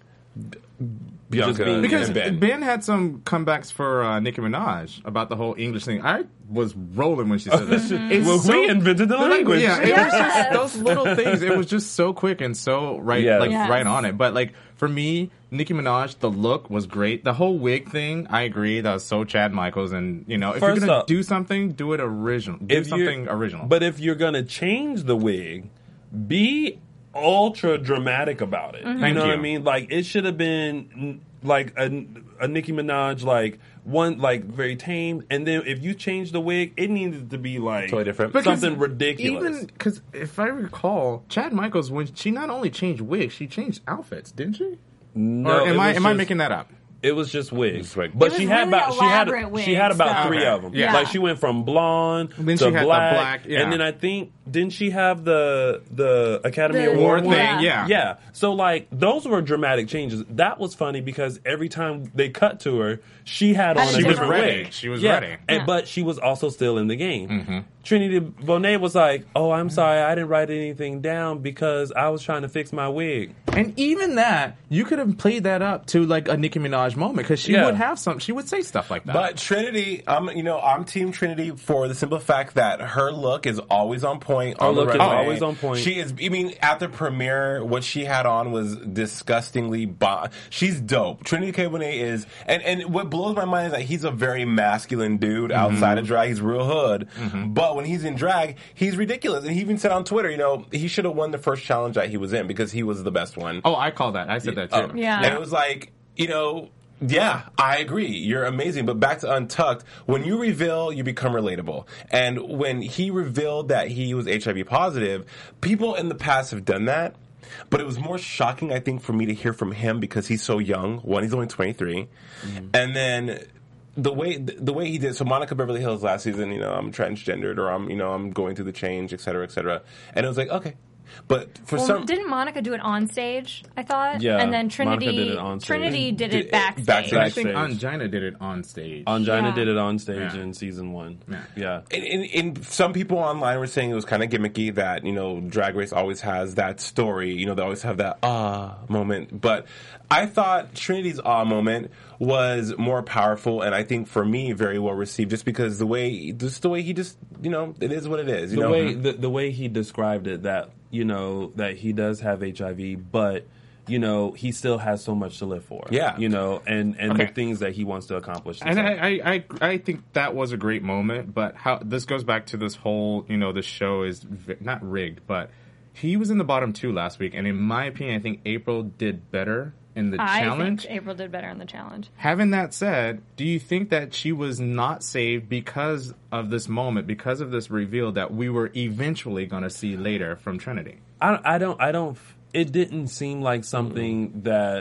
Bianca, being- Because and Ben. Ben. had some comebacks for uh, Nicki Minaj about the whole English thing. I was rolling when she said that. It's Well, we invented the language. Yeah, it was just Yes. those little things. It was just so quick and so right, Yes. like Yes. right on it. But like for me, Nicki Minaj, the look was great. The whole wig thing, I agree. That was so Chad Michaels. And you know, if First you're gonna up, do something, do it original. Do If you're- something original. But if you're gonna change the wig, be ultra dramatic about it. You Thank know what I you. mean? Like it should have been mm, like a, a Nicki Minaj, like one like very tame, and then if you change the wig, it needed to be like Totally different. Because something ridiculous. Even because if I recall, Chad Michaels, when she not only changed wigs, she changed outfits, didn't she? no, or am it I was am I just- making that up? It was just wigs, Just wig. but It she was had really about she had elaborate she had wigs, about though. three Okay. of them. Yeah. Like she went from blonde Then to she had the black, black, yeah. and then I think didn't she have the the Academy The Award War one? thing, yeah. Yeah. So like those were dramatic changes. That was funny because every time they cut to her, she had on She a was different ready. wig. She was Yeah. ready. And, Yeah. but she was also still in the game. Trinity Bonet was like, "Oh, I'm sorry, I didn't write anything down because I was trying to fix my wig." And even that, you could have played that up to like a Nicki Minaj moment because she Yeah. would have some. She would say stuff like that. But Trinity, I'm you know I'm Team Trinity for the simple fact that her look is always on point. Her on the look is resume. always on point. She is. I mean, at the premiere, what she had on was disgustingly. Bo- She's dope. Trinity K. Bonet is, and and what blows my mind is that he's a very masculine dude Mm-hmm. outside of drag. He's real hood, but when he's in drag, he's ridiculous. And he even said on Twitter, you know, he should have won the first challenge that he was in because he was the best one. oh, I call that. I said that too. Um, Yeah. And it was like, you know, yeah, I agree. You're amazing. But back to Untucked, when you reveal, you become relatable. And when he revealed that he was H I V positive, people in the past have done that. But it was more shocking, I think, for me to hear from him because he's so young. One, he's only twenty-three. Mm-hmm. And then the way the way he did, so Monica Beverly Hills last season, you know, I'm transgendered or I'm, you know, I'm going through the change, et cetera, et cetera. And it was like, okay. But for Well, some... didn't Monica do it on stage? I thought. Yeah, And then Trinity Monica did it on stage. Trinity did Did- it backstage. backstage. I think Backstage. Angina did it on stage. Angina Yeah. did it on stage Yeah. in season one. Yeah. Yeah. And, and, and some people online were saying it was kind of gimmicky that, you know, Drag Race always has that story. You know, they always have that ah moment. But I thought Trinity's ah moment was more powerful and I think for me very well received just because the way, just the way he just, you know, it is what it is. You the know? way the, the way he described it, that you know that he does have H I V, but you know he still has so much to live for. Yeah. you know, and and Okay. the things that he wants to accomplish. And I, I, I, I think that was a great moment, but how this goes back to this whole, you know, this show is vi- not rigged, but he was in the bottom two last week, and in my opinion, I think April did better in the I challenge. think April did better in the challenge. Having that said, do you think that she was not saved because of this moment, because of this reveal that we were eventually going to see later from Trinity? I, I don't I don't. It didn't seem like something that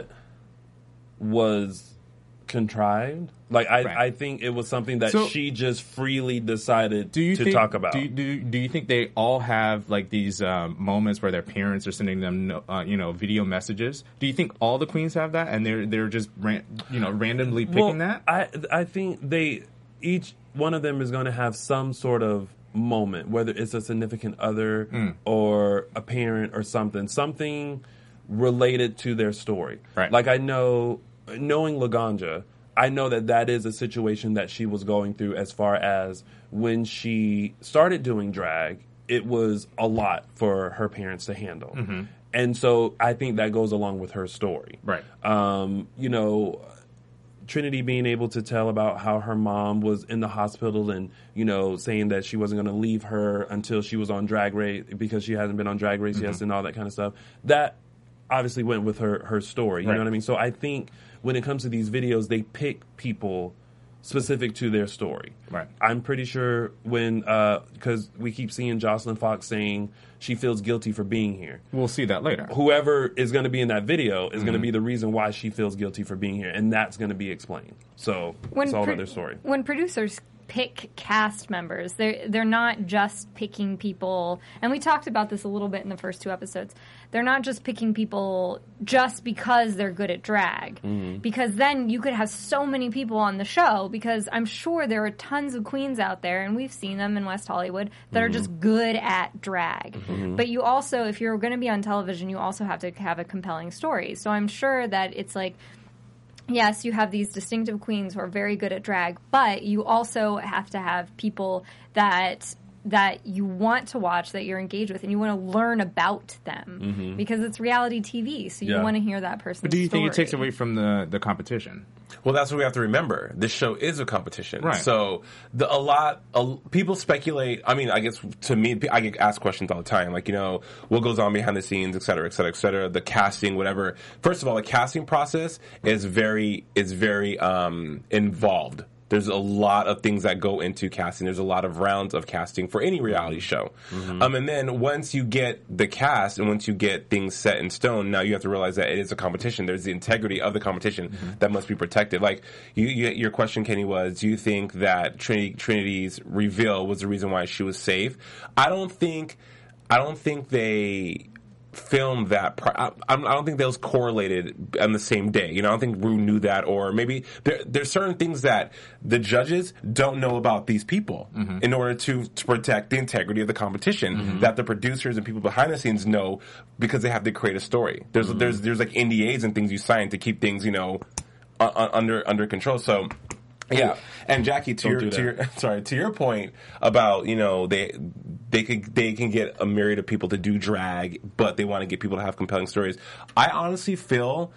was contrived. Like I, Right. I think it was something that So- she just freely decided Do you to think, talk about. Do you, do, you- do you think they all have like these um, moments where their parents are sending them, no- uh, you know, video messages? Do you think all the queens have that, and they're they're just ran, you know randomly picking well, that? I I think they each one of them is going to have some sort of moment, whether it's a significant other Hmm. or a parent or something, something related to their story. Right. Like I know, knowing Laganja, I know that that is a situation that she was going through as far as when she started doing drag, it was a lot for her parents to handle. Mm-hmm. And so I think that goes along with her story. Right. Um, you know, Trinity being able to tell about how her mom was in the hospital and, you know, saying that she wasn't going to leave her until she was on Drag Race because she hasn't been on Drag Race yet and all that kind of stuff. That obviously went with her, her story. You Right. know what I mean? So I think when it comes to these videos, they pick people specific to their story. Right. I'm pretty sure when, because we keep seeing Jocelyn Fox saying she feels guilty for being here. We'll see that later. Whoever is going to be in that video is Mm-hmm. going to be the reason why she feels guilty for being here, and that's going to be explained. So When it's all pro- another story. When producers pick cast members, they're they're not just picking people, and we talked about this a little bit in the first two episodes. They're not just picking people just because they're good at drag, Mm-hmm. because then you could have so many people on the show. Because I'm sure there are tons of queens out there, and we've seen them in West Hollywood that are just good at drag. Mm-hmm. But you also, if you're going to be on television, you also have to have a compelling story. So I'm sure that it's like, yes, you have these distinctive queens who are very good at drag, but you also have to have people that that you want to watch, that you're engaged with, and you want to learn about them because it's reality T V. So you Yeah. want to hear that person's But do you think it takes story. away from the, the competition? Well, that's what we have to remember. This show is a competition. Right. So the, a lot, a, people speculate. I mean, I guess to me, I get asked questions all the time. Like, you know, what goes on behind the scenes, et cetera, et cetera, et cetera. The casting, whatever. First of all, the casting process is very, is very, um, involved. There's a lot of things that go into casting. There's a lot of rounds of casting for any reality show. Mm-hmm. Um, and then once you get the cast and once you get things set in stone, now you have to realize that it is a competition. There's the integrity of the competition Mm-hmm. that must be protected. Like you, you, your question, Kenny, was, do you think that Trinity, Trinity's reveal was the reason why she was safe? I don't think, I don't think they film that. Pri- I, I don't think those correlated on the same day. You know, I don't think Rue knew that, or maybe there, there's certain things that the judges don't know about these people mm-hmm. in order to, to protect the integrity of the competition. Mm-hmm. That the producers and people behind the scenes know because they have to create a story. There's mm-hmm. there's there's like N D As and things you sign to keep things, you know, uh, under under control. So. Yeah, and Jackie, to your, to your sorry to your point about, you know, they they could they can get a myriad of people to do drag, but they want to get people to have compelling stories. I honestly feel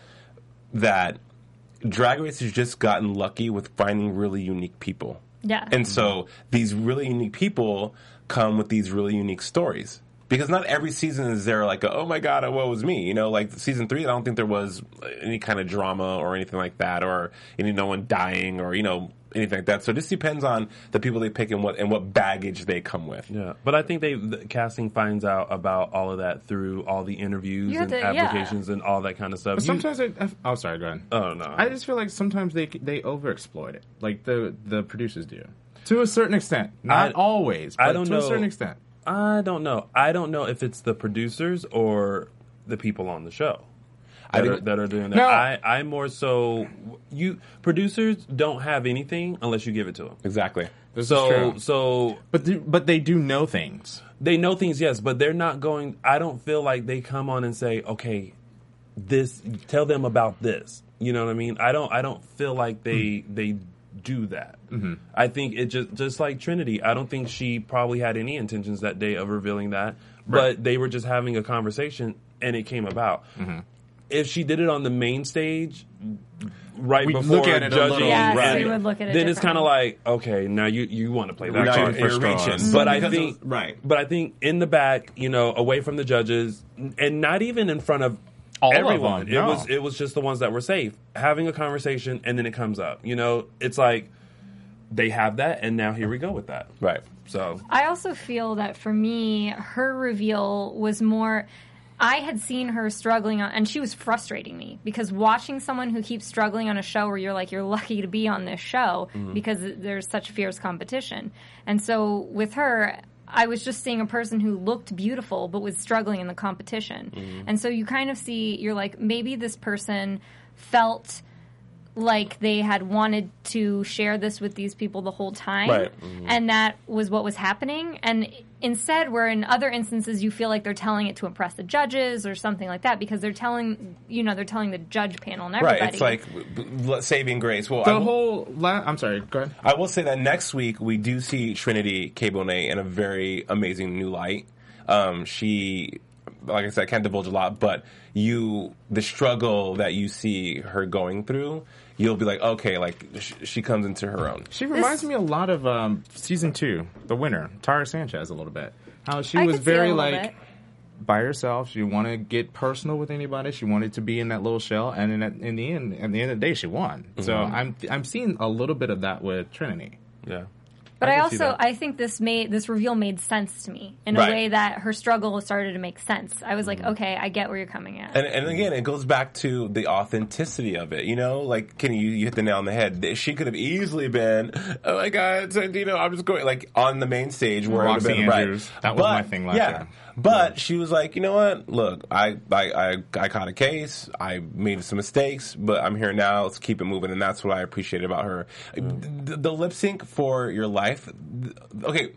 that Drag Race has just gotten lucky with finding really unique people. Yeah, and so these really unique people come with these really unique stories. Because not every season is there like, a, oh my God, what was me? You know, like season three, I don't think there was any kind of drama or anything like that, or any no one dying or, you know, anything like that. So it just depends on the people they pick and what and what baggage they come with. Yeah, but I think they the casting finds out about all of that through all the interviews and to, applications yeah. and all that kind of stuff. But sometimes, you, I, oh, sorry, go ahead. Oh no, I just feel like sometimes they they overexploit it, like the the producers do, to a certain extent. Not I, always, but I don't to know. a certain extent. I don't know. I don't know if it's the producers or the people on the show that, are, that are doing that. No. I, I more so you producers don't have anything unless you give it to them. Exactly. This so is true. so, but do, but they do know things. They know things, yes, but they're not going. I don't feel like they come on and say, okay, this. Tell them about this. You know what I mean? I don't. I don't feel like they mm. they. do that. Mm-hmm. I think it just just like Trinity. I don't think she probably had any intentions that day of revealing that, right. But they were just having a conversation and it came about. Mm-hmm. If she did it on the main stage, right We'd before look at it judging, yes, right, we would look at it then it's kind of like, okay, now you, you want to play that right, card. you're reaching. But because I think of, right. But I think in the back, you know, away from the judges, and not even in front of all everyone. Of them, no. It was it was just the ones that were safe. Having a conversation and then it comes up. You know, it's like they have that and now here we go with that. Right. So I also feel that for me, her reveal was more I had seen her struggling on, and she was frustrating me because watching someone who keeps struggling on a show where you're like, you're lucky to be on this show mm-hmm. because there's such fierce competition. And so with her, I was just seeing a person who looked beautiful but was struggling in the competition. Mm-hmm. And so you kind of see, you're like, maybe this person felt like they had wanted to share this with these people the whole time. Right. Mm-hmm. And that was what was happening. And instead, where in other instances you feel like they're telling it to impress the judges or something like that because they're telling, you know, they're telling the judge panel and everybody. Right, it's like b- b- saving grace. Well, the I will, whole, la- I'm sorry, go ahead. I will say that next week we do see Trinity K. Bonet in a very amazing new light. Um, she, like I said, I can't divulge a lot, but you, the struggle that you see her going through, you'll be like, okay, like sh- she comes into her own. She reminds this, me a lot of um, season two, the winner, Tara Sanchez, a little bit. How she I was very like bit. by herself. She didn't want to get personal with anybody. She wanted to be in that little shell, and in, in the end, at the end of the day, she won. Mm-hmm. So I'm I'm seeing a little bit of that with Trinity. Yeah. But I, I also I think this made this reveal made sense to me in right. a way that her struggle started to make sense. I was like, okay, I get where you're coming at. And, and again, it goes back to the authenticity of it. You know, like Kenny, you, you hit the nail on the head. She could have easily been, oh my God, so, you know, I'm just going like on the main stage where it would have been Andrews. Right. That was but, my thing last yeah. year. But she was like, you know what? Look, I, I, I, I caught a case. I made some mistakes, but I'm here now. Let's keep it moving. And that's what I appreciate about her. Mm. The, the lip sync for Your Life. Okay.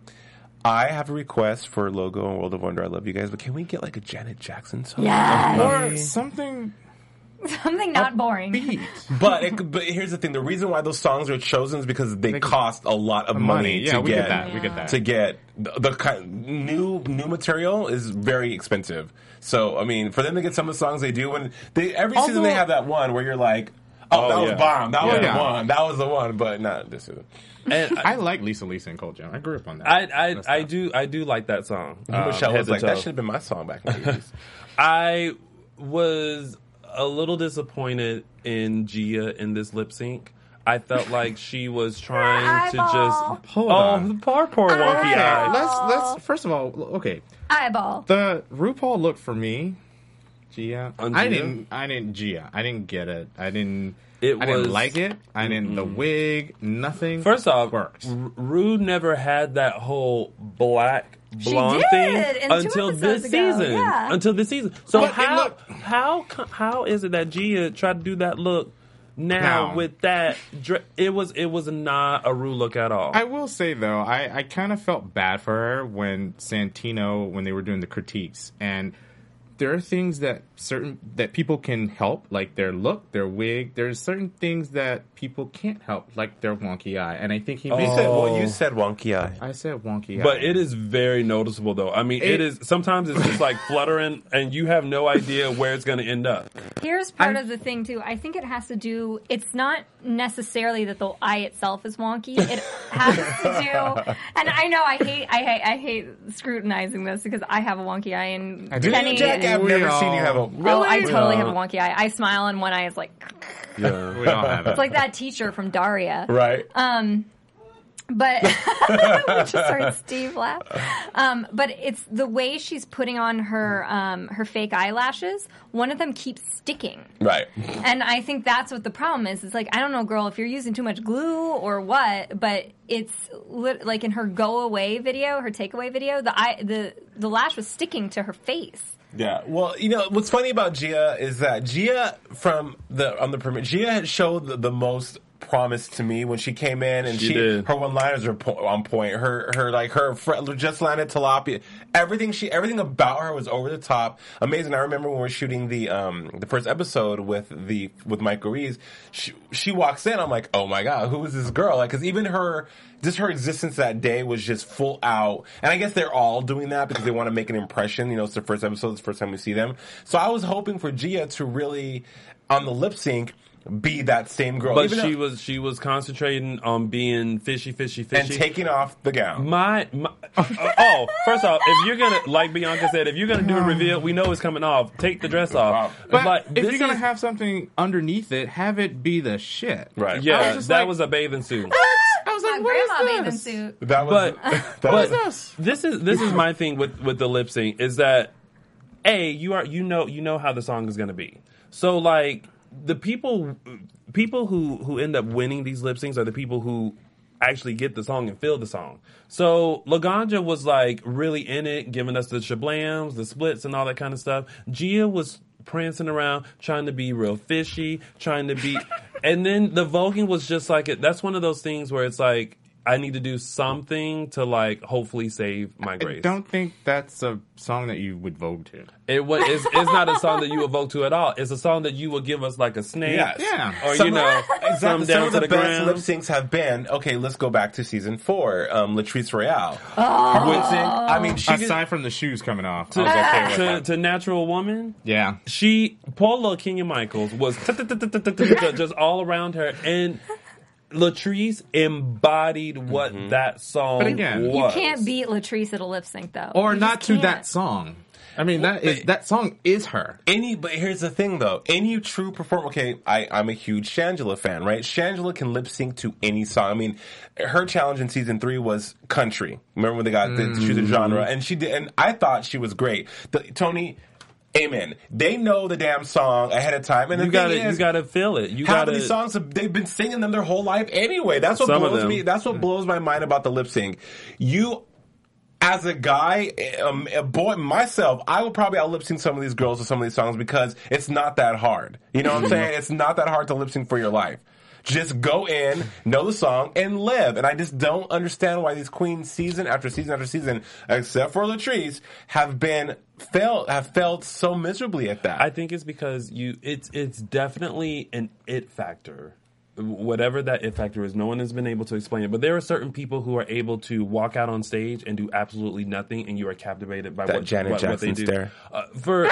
I have a request for Logo and World of Wonder. I love you guys, but can we get like a Janet Jackson song? Yes. Or something... Something not boring. Beat. But it, but here's the thing: the reason why those songs are chosen is because they, they cost a lot of money, money. Yeah, to we get, get that. Yeah. We get that. to get the, the kind, new new material is very expensive. So I mean, for them to get some of the songs they do, when they every Although, season they have that one where you're like, oh, oh that yeah. was bomb, that yeah. was the one, that was the one, but not this is. And I, I like Lisa Lisa and Cold Jam. I grew up on that. I I, I do I do like that song. Um, Michelle was like, that should have been my song back in the eighties. I was a little disappointed in Gia in this lip sync. I felt like she was trying to just hold oh, on. the poor poor wonky okay, eye. Let's let's first of all, okay. Eyeball. The RuPaul look for me, Gia. On I Gia? didn't. I didn't. Gia. I didn't get it. I didn't. It I was, didn't like it. I didn't. Mm-hmm. The wig. Nothing. First off, worked. R- Rue never had that whole black blonde She thing did, in two until this episodes ago, season. yeah. Until this season. So But it how look- how co- how is it that Gia tried to do that look now Now. with that? dre- It was it was not a Rue look at all. I will say though, I, I kind of felt bad for her when Santino when they were doing the critiques, and there are things that certain that people can help, like their look, their wig. There's certain things that people can't help, like their wonky eye, and I think he You made said, it. well, you said wonky eye. I said wonky eye, But it is very noticeable, though. I mean, it, It- is. Sometimes it's just like fluttering, and you have no idea where it's going to end up. Here's part of the thing too. I think it has to do. It's not necessarily that the eye itself is wonky. It has to do. And I know I hate. I hate. I hate scrutinizing this because I have a wonky eye, and Do Kenny. you, Jack? I've We never all- seen you have a. Oh, I Really? totally have a Uh, wonky eye. I smile and one eye is like. Yeah. we all have it. It's like that teacher from Daria. Right. Um, but we just heard Steve laugh. Um, but it's the way she's putting on her um, her fake eyelashes. One of them keeps sticking, Right. and I think that's what the problem is. It's like, I don't know, girl, if you're using too much glue or what, but it's lit- like in her go away video, her takeaway video, the eye the the lash was sticking to her face. Yeah, well, you know what's funny about Gia is that Gia from the on the premiere, Gia had showed the, the most promise to me when she came in, and She she, did. her one-liners are po- on point. Her her like her fr- just landed tilapia. Everything she everything about her was over the top, amazing. I remember when we were shooting the um the first episode with the with Mike Ruiz, she she walks in, I'm like, oh my god, who is this girl? Like, because even her. Just her existence that day was just full out. And I guess they're all doing that because they want to make an impression. You know, it's the first episode, it's the first time we see them. So I was hoping for Gia to really, on the lip sync, be that same girl. But Even she though- was she was concentrating on being fishy, fishy, fishy, and taking off the gown. My, my uh, oh, first off, if you're gonna, like Bianca said, if you're gonna do a reveal, we know it's coming off. Take the dress off. But like, if this you're gonna is- have something underneath it, have it be the shit. Right. I yeah, was just that like- was a bathing suit. I was My like, what is grandma bathing this? suit. That was, But that but was this? this is this is my thing with with the lip sync is that a you are you know you know how the song is gonna be. So like the people people who who end up winning these lip syncs are the people who actually get the song and feel the song. So Laganja was like really in it, giving us the shablams, the splits, and all that kind of stuff. Gia was prancing around, trying to be real fishy, trying to be, and then the voguing was just like it. That's one of those things where it's like I need to do something to like hopefully save my I grace. don't think that's a song that you would vogue to. It was it's, it's not a song that you would vote to at all. It's a song that you would give us like a snake, Yes. Yeah. or Some- you know, exactly. some Some down of to the, the, best ground. lip syncs have been okay. Let's go back to season four. Um, Latrice Royale. Her lip sync. I mean, she did, Aside from the shoes coming off, to, I was okay with to, that. to Natural Woman. Yeah. She Paula Kenya Michaels was just all around her, and Latrice embodied what that song But again, you was. You can't beat Latrice at a lip sync though. Or You not just to can't. that song. I mean, that is that song is her. Any, but here's the thing though. Any true performer, okay, I, I'm a huge Shangela fan, right? Shangela can lip sync to any song. I mean, her challenge in season three was country. Remember when they got the, choose a genre? And she did, and I thought she was great. The, Tony, amen. They know the damn song ahead of time. And the You thing gotta, is, you gotta feel it. You half gotta. of these songs, have- they've been singing them their whole life anyway. That's what Some of blows them. me. That's what blows my mind about the lip sync. You, as a guy, um, a boy, myself, I would probably out lip sync some of these girls to some of these songs because it's not that hard. You know what I'm saying? It's not that hard to lip sync for your life. Just go in, know the song, and live. And I just don't understand why these queens, season after season after season, except for Latrice, have been failed, have failed so miserably at that. I think it's because you. It's it's definitely an it factor. Whatever that it factor is, no one has been able to explain it. But there are certain people who are able to walk out on stage and do absolutely nothing, and you are captivated by That what, Janet what, what they Jackson do. stare. Uh, for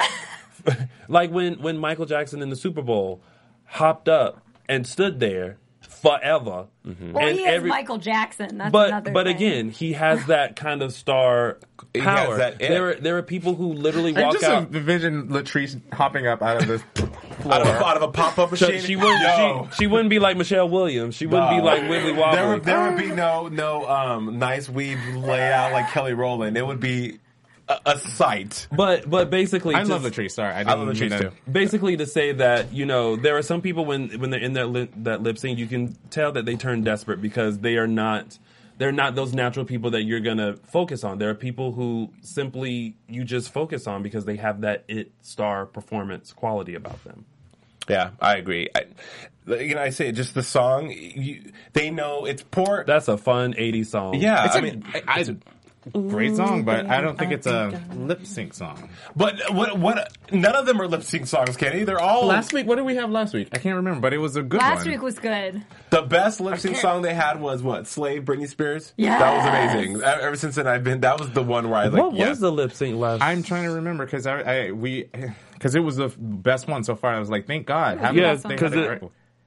like when when Michael Jackson in the Super Bowl hopped up and stood there forever. Well, and he is Michael Jackson. That's but another but thing. again, he has that kind of star He has power. that it. There are there are people who literally I walk just out. envision Latrice hopping up out of this floor. out of a, out of a pop-up So machine. she wouldn't. Yo. She, she wouldn't be like Michelle Williams. She wouldn't be No. like Wiggly Wobbly. There would, there would be no no um, nice weave layout like Kelly Rowland. It would be a, a sight. But but basically, I to- love Latrice. Sorry, I, I didn't love mean Latrice to- too. Basically, to say that you know there are some people when when they're in that lip, that lip sync, you can tell that they turn desperate because they are not they're not those natural people that you're gonna focus on. There are people who simply you just focus on because they have that it star performance quality about them. Yeah, I agree. I, you know, I say just the song. You, they know it's poor. That's a fun eighties song. Yeah, It's I a- mean, I- it's a- Great song, but I don't think it's a lip sync song. but what? What? None of them are lip sync songs, Kenny. They're all Last week, what did we have last week? I can't remember, but it was a good Last one. week was good. The best lip sync song they had was what? Slave, Britney Spears. Yes. That was amazing. E- Ever since then, I've been. That was the one where I was like, What yes. was the lip sync last? I'm trying to remember because I, I we because it was the best one so far. I was like, thank God. How Yeah, did they- because they- it-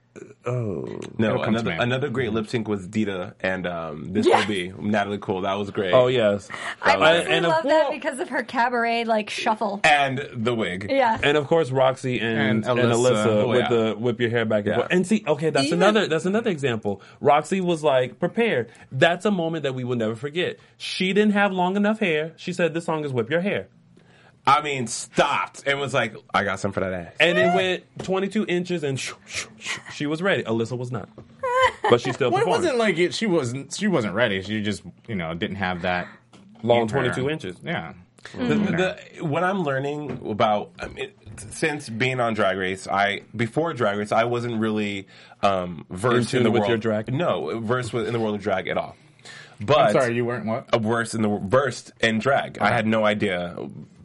oh No, It'll come to another me. another great lip sync was Dita and um, This Yeah. Will Be Natalie Cole. That was great. oh yes. I was mostly and of- love that because of her cabaret like shuffle. and the wig. Yeah. And of course, Roxy and, And and Alyssa. Alyssa, Oh, with yeah. the whip your hair back and Yeah. forth. And see, okay, that's Even- another that's another example. Roxy was like prepared. That's a moment that we will never forget. She didn't have long enough hair. She said, "This song is whip your hair," I mean, stopped and was like, I got some for that ass. and it went twenty-two inches, and shoo, shoo, shoo, she was ready. Alyssa was not, but she still Well, it performed. wasn't like it. She wasn't. She wasn't ready. She just, you know, didn't have that Long in her. twenty-two inches. Yeah. The, the, what I'm learning about, I mean, since being on Drag Race, I before Drag Race, I wasn't really um, versed In in the tune with world. your drag? No, versed with, in the world of drag at all. But I'm sorry, you weren't what? uh, versed in the versed in drag. I had no idea.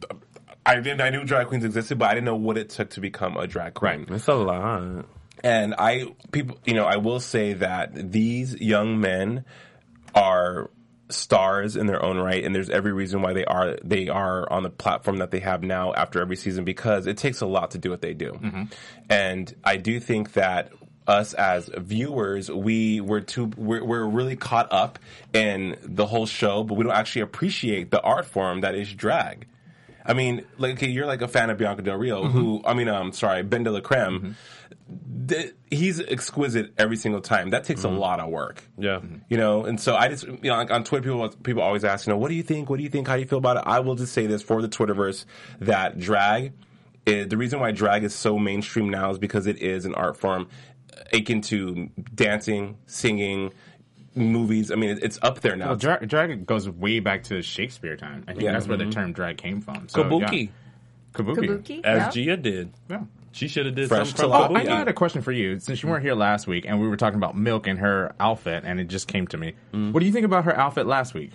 I didn't. I knew drag queens existed, but I didn't know what it took to become a drag queen. It's so like, huh? And I, people, you know, I will say that these young men are stars in their own right, and there's every reason why they are they are on the platform that they have now after every season, because it takes a lot to do what they do. Mm-hmm. And I do think that us as viewers, we were too we're, we're really caught up in the whole show, but we don't actually appreciate the art form that is drag. I mean, like, okay, you're like a fan of Bianca Del Rio, Mm-hmm. who, I mean, um, sorry, Ben de la Creme. Th- he's exquisite every single time. That takes Mm-hmm. a lot of work. Yeah. You know, and so I just, you know, like on Twitter, people people always ask, you know, what do you think? What do you think? How do you feel about it? I will just say this for the Twitterverse, that drag, is, the reason why drag is so mainstream now is because it is an art form akin to dancing, singing, movies. I mean, it's up there now. Well, drag, drag goes way back to Shakespeare time. I think Yeah. that's where the term drag came from. So, Kabuki, yeah. Kabuki. Kabuki. as yeah. Gia did. Yeah. She should have did Fresh something to from love. Oh, I Kabuki. had a question for you. Since you weren't here last week, and we were talking about Milk and her outfit, and it just came to me. Mm. What do you think about her outfit last week?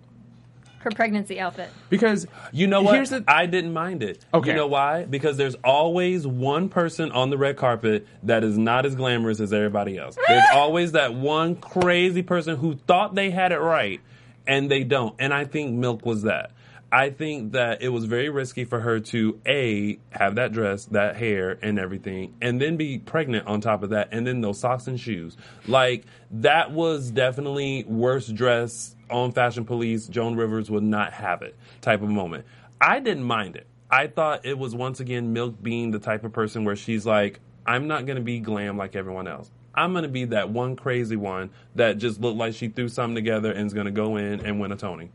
Her pregnancy outfit. Because You know what? Here's the, I didn't mind it. Okay. You know why? Because there's always one person on the red carpet that is not as glamorous as everybody else. There's always that one crazy person who thought they had it right and they don't. And I think Milk was that. I think that it was very risky for her to A, have that dress, that hair, and everything, and then be pregnant on top of that, and then those socks and shoes. Like, that was definitely worst dress on Fashion Police. Joan Rivers would not have it type of moment. I didn't mind it. I thought it was, once again, Milk being the type of person where she's like, I'm not going to be glam like everyone else. I'm going to be that one crazy one that just looked like she threw something together and is going to go in and win a Tony.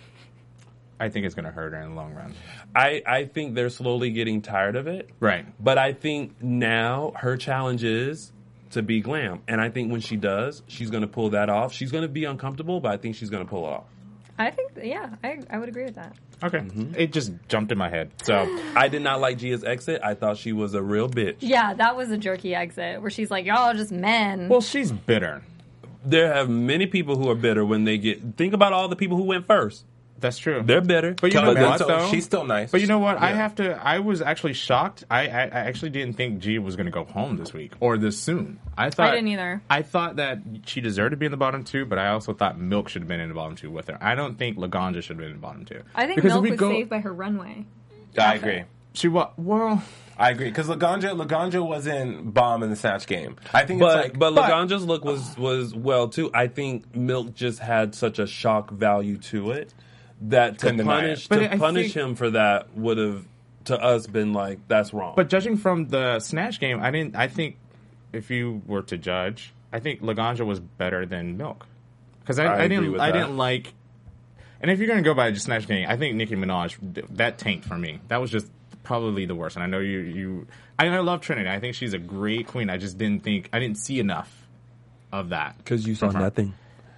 I think it's going to hurt her in the long run. I, I think they're slowly getting tired of it. Right. But I think now her challenge is to be glam. And I think when she does, she's going to pull that off. She's going to be uncomfortable, but I think she's going to pull it off. I think, yeah, I, I would agree with that. Okay. Mm-hmm. It just jumped in my head. So I did not like Gia's exit. I thought she was a real bitch. Yeah, that was a jerky exit where she's like, y'all are just men. well, she's bitter. There have many people who are bitter when they get... Think about all the people who went first. That's true. They're bitter. But you know But what, so- though? she's still nice. But you know what? I Yeah. have to. I was actually shocked. I, I, I actually didn't think Gia was going to go home this week or this soon. I thought I didn't either. I thought that she deserved to be in the bottom two, but I also thought Milk should have been in the bottom two with her. I don't think Laganja should have been in the bottom two. I think Because if Milk we was go- saved by her runway. I agree. She what? Well, I agree, because Laganja Laganja wasn't bomb in the snatch game. I think But it's like, but Laganja's look was, was well, too. I think Milk just had such a shock value to it that to Couldn't deny punish it. But to I punish think- him for that would have, to us, been like, that's wrong. but judging from the snatch game, I didn't. I think if you were to judge, I think Laganja was better than Milk because I, I I, agree didn't. with I that. didn't like. And if you're going to go by just snatch game, I think Nicki Minaj that tanked for me. That was just probably the worst. And I know you. You. I, I love Trinity. I think she's a great queen. I just didn't think. I didn't see enough of that Because you saw from her. nothing.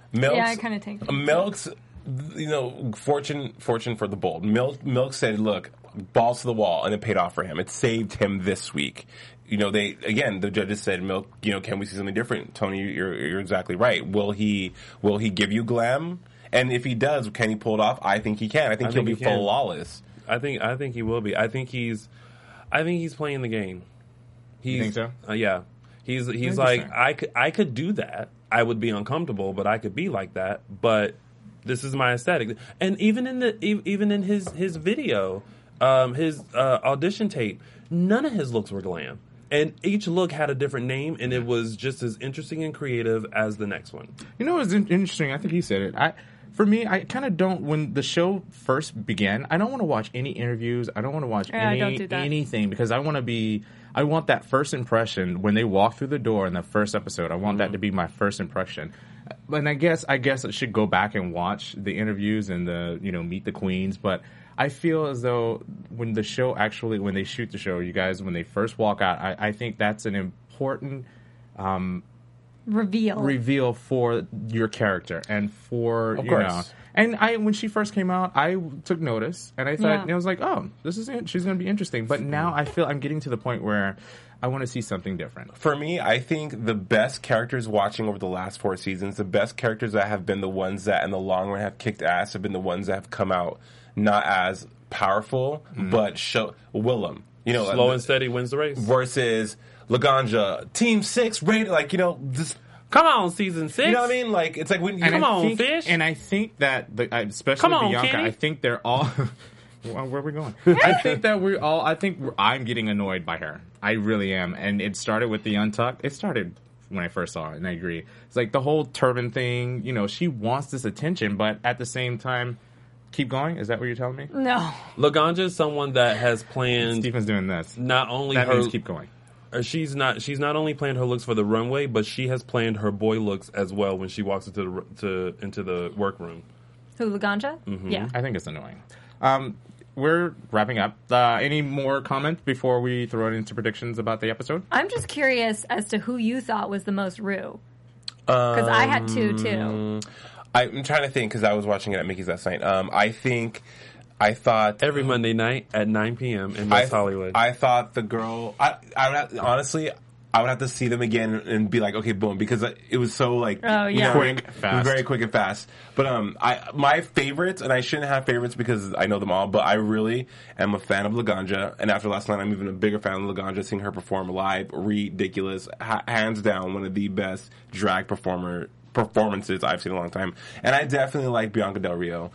Milk's, Yeah, I kind of think. Milk's, you know, fortune fortune for the bold. Milk Milk said, "Look, balls to the wall," and it paid off for him. It saved him this week. You know, they again, the judges said, "Milk, you know, can we see something different?" Tony, you're you're exactly right. Will he will he give you glam? And if he does, can he pull it off? I think he can. I think I he'll think be he can. flawless. I think I think he will be. I think he's I think he's playing the game. He's, You think so? Uh, yeah. He's he's Interesting. like I could I could do that. I would be uncomfortable, but I could be like that. But this is my aesthetic. And even in the e- even in his his video, um, his uh, audition tape, none of his looks were glam. And each look had a different name, and it was just as interesting and creative as the next one. You know what's in- interesting? I think he said it. I, for me, I kind of don't. When the show first began, I don't want to watch any interviews. I don't want to watch Yeah, any don't do that. anything because I want to be. I want that first impression when they walk through the door in the first episode. I want that to be my first impression. And I guess I guess I should go back and watch the interviews and the you know meet the queens, but. I feel as though when the show actually, when they shoot the show, you guys, when they first walk out, I, I think that's an important um, Reveal. reveal for your character and for, Of you course. know. And I, when she first came out, I took notice and I thought, Yeah. and I was like, oh, this is it. She's going to be interesting. But now I feel I'm getting to the point where I want to see something different. For me, I think the best characters watching over the last four seasons, the best characters that have been the ones that in the long run have kicked ass have been the ones that have come out not as powerful, but show Willem. You know, Slow uh, and steady wins the race. versus Laganja, Team Six, rated like you know, this, Come on, season six. you know what I mean? Like it's like when you And Come I on, think, fish. And I think that, the, uh, especially Come on, Bianca, kitty. I think they're all. Well, where are we going? I think that we're all. I think we're, I'm getting annoyed by her. I really am. And it started with the untucked. It started when I first saw it, and I agree. It's like the whole turban thing. You know, she wants this attention, but at the same time, keep going. Is that what you're telling me? No. Laganja is someone that has planned Stephen's doing this. not only That her. means keep going. uh, She's not. She's not only planned her looks for the runway, but she has planned her boy looks as well when she walks into the r- to into the workroom. Who, Laganja? Mm-hmm. Yeah. I think it's annoying. Um, we're wrapping up. Uh, any more comments before we throw it into predictions about the episode? I'm just curious as to who you thought was the most Rue. Because I had two, too. I'm trying to think because I was watching it at Mickey's last night. Um, I think I thought Every Monday night at nine p.m. in I, West Hollywood. I thought the girl. I, I would have, honestly, I would have to see them again and be like, okay, boom, because it was so like, Oh, you yeah. know, Quick, it was fast. very quick and fast. But um, I my favorites, and I shouldn't have favorites because I know them all, but I really am a fan of Laganja, and after last night, I'm even a bigger fan of Laganja. Seeing her perform live, ridiculous, ha- hands down, one of the best drag performer performances I've seen in a long time, and I definitely like Bianca Del Rio,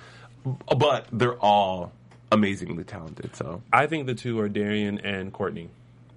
but they're all amazingly talented. So. I think the two are Darian and Courtney.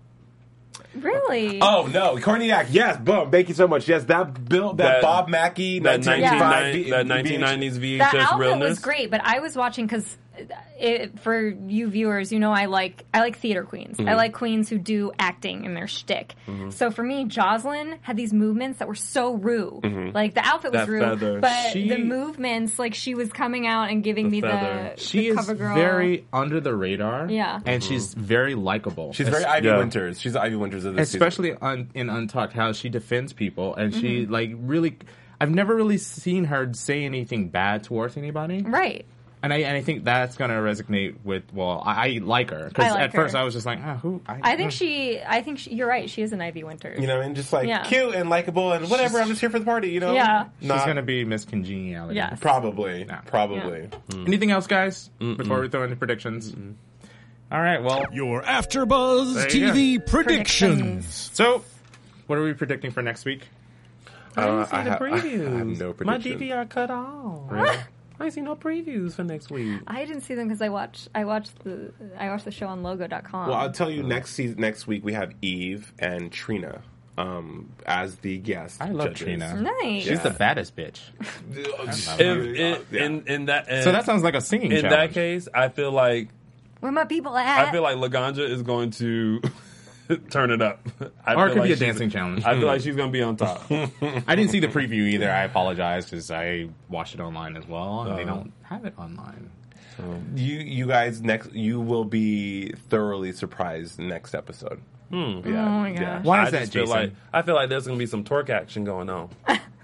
Really? Oh no, Corniac! Yes, boom. Thank you so much. Yes, that Bill, that, That- Bob Mackie, That nineteen Yeah. ninety-five, nineteen V- that V- nineteen nineties V H That S outfit realness. was great, but I was watching because for you viewers, you know, I like I like theater queens. Mm-hmm. I like queens who do acting in their shtick. So for me, Jocelyn had these movements that were so Rue. Like the outfit was That Rue, feather. but She- the movements, like she was coming out and giving The me feather. the, She the is cover girl. very under the radar. Yeah. And she's very likable. She's very Es- Ivy Yeah. Winters. She's the Ivy Winters of this especially un, in Untucked, how she defends people, and she Mm-hmm. like really. I've never really seen her say anything bad towards anybody, right. and I and I think that's gonna resonate with. Well, I, I like her because I like at first her. I was just like, ah, who? I think she. I think she, you're right. She is an Ivy Winters. season. You know, and just like Yeah. cute and likable and whatever. I'm just here for the party. You know. Yeah. she's Not- gonna be Miss Congeniality. Yes. Probably. Nah. Probably. Anything else, guys? Before we throw into predictions. All right. Well, Your AfterBuzz There you T V Predictions. predictions. so what are we predicting for next week? I didn't Uh, see I the ha- I previews. have no My prediction. D V R cut off. I ain't see no previews for next week. I didn't see them because I watched. I watched the. I watched the show on Logo dot com. Well, I'll tell you. Next season, next week we have Eve and Trina um, as the guests. I love judges. Trina. Nice. She's the baddest bitch. If, in, Yeah. in, in that, in, So that sounds like a singing in challenge. that case, I feel like Where my people at? I feel like Laganja is going to turn it up. I Or it feel could like be a she's- dancing challenge. I feel like she's going to be on top. I didn't see the preview either. I apologize because I watched it online as well, and they Uh-huh. don't have it online. You, you guys, next, you will be thoroughly surprised next episode. Hmm. Yeah. Oh my yeah. gosh. Why I is that, just feel Jason? like I feel like there's going to be some torque action going on.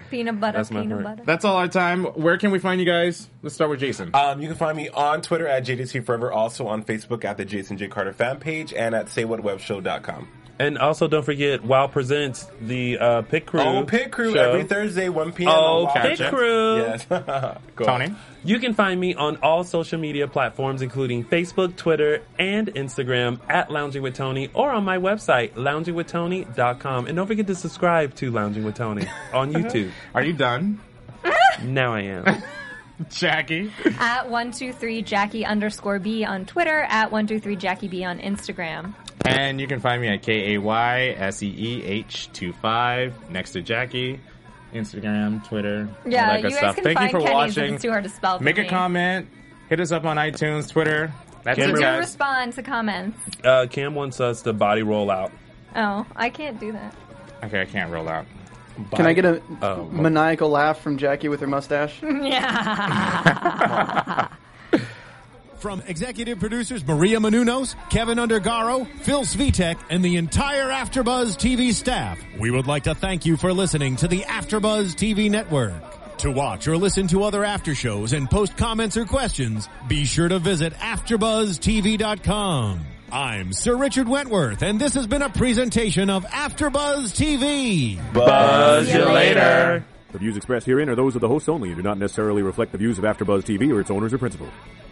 Peanut butter, That's my peanut part. butter. That's all our time. Where can we find you guys? Let's start with Jason. Um, you can find me on Twitter at J D C Forever, also on Facebook at the Jason J. Carter fan page, and at say what web show dot com. And also, don't forget, WoW presents the uh, Pit Crew. Oh, Pit Crew show. every Thursday, one p.m. Oh, on Pit WoW. Crew. Yes. Go Tony? on. You can find me on all social media platforms, including Facebook, Twitter, and Instagram at Lounging with Tony, or on my website, lounging with tony dot com. And don't forget to subscribe to Lounging with Tony on YouTube. Are you done? Now I am. Jackie? At one two three Jackie underscore B on Twitter, at one two three Jackie B on Instagram. And you can find me at K A Y S E E H two five next to Jackie. Instagram, Twitter, Yeah, all that good you guys stuff. can Thank find you for Kenny's, watching. if it's too hard to spell for Make a me. comment. Hit us up on iTunes, Twitter. That's We it, do guys. respond to comments. Uh, Cam wants us to body roll out. Oh, I can't do that. Okay, I can't roll out. Can I get a Oh, maniacal laugh from Jackie with her mustache? Yeah. From executive producers Maria Menounos, Kevin Undergaro, Phil Svitek, and the entire AfterBuzz T V staff, we would like to thank you for listening to the AfterBuzz T V network. To watch or listen to other after shows and post comments or questions, be sure to visit after buzz T V dot com. I'm Sir Richard Wentworth, and this has been a presentation of AfterBuzz T V. Buzz See you later. The views expressed herein are those of the hosts only and do not necessarily reflect the views of AfterBuzz T V or its owners or principals.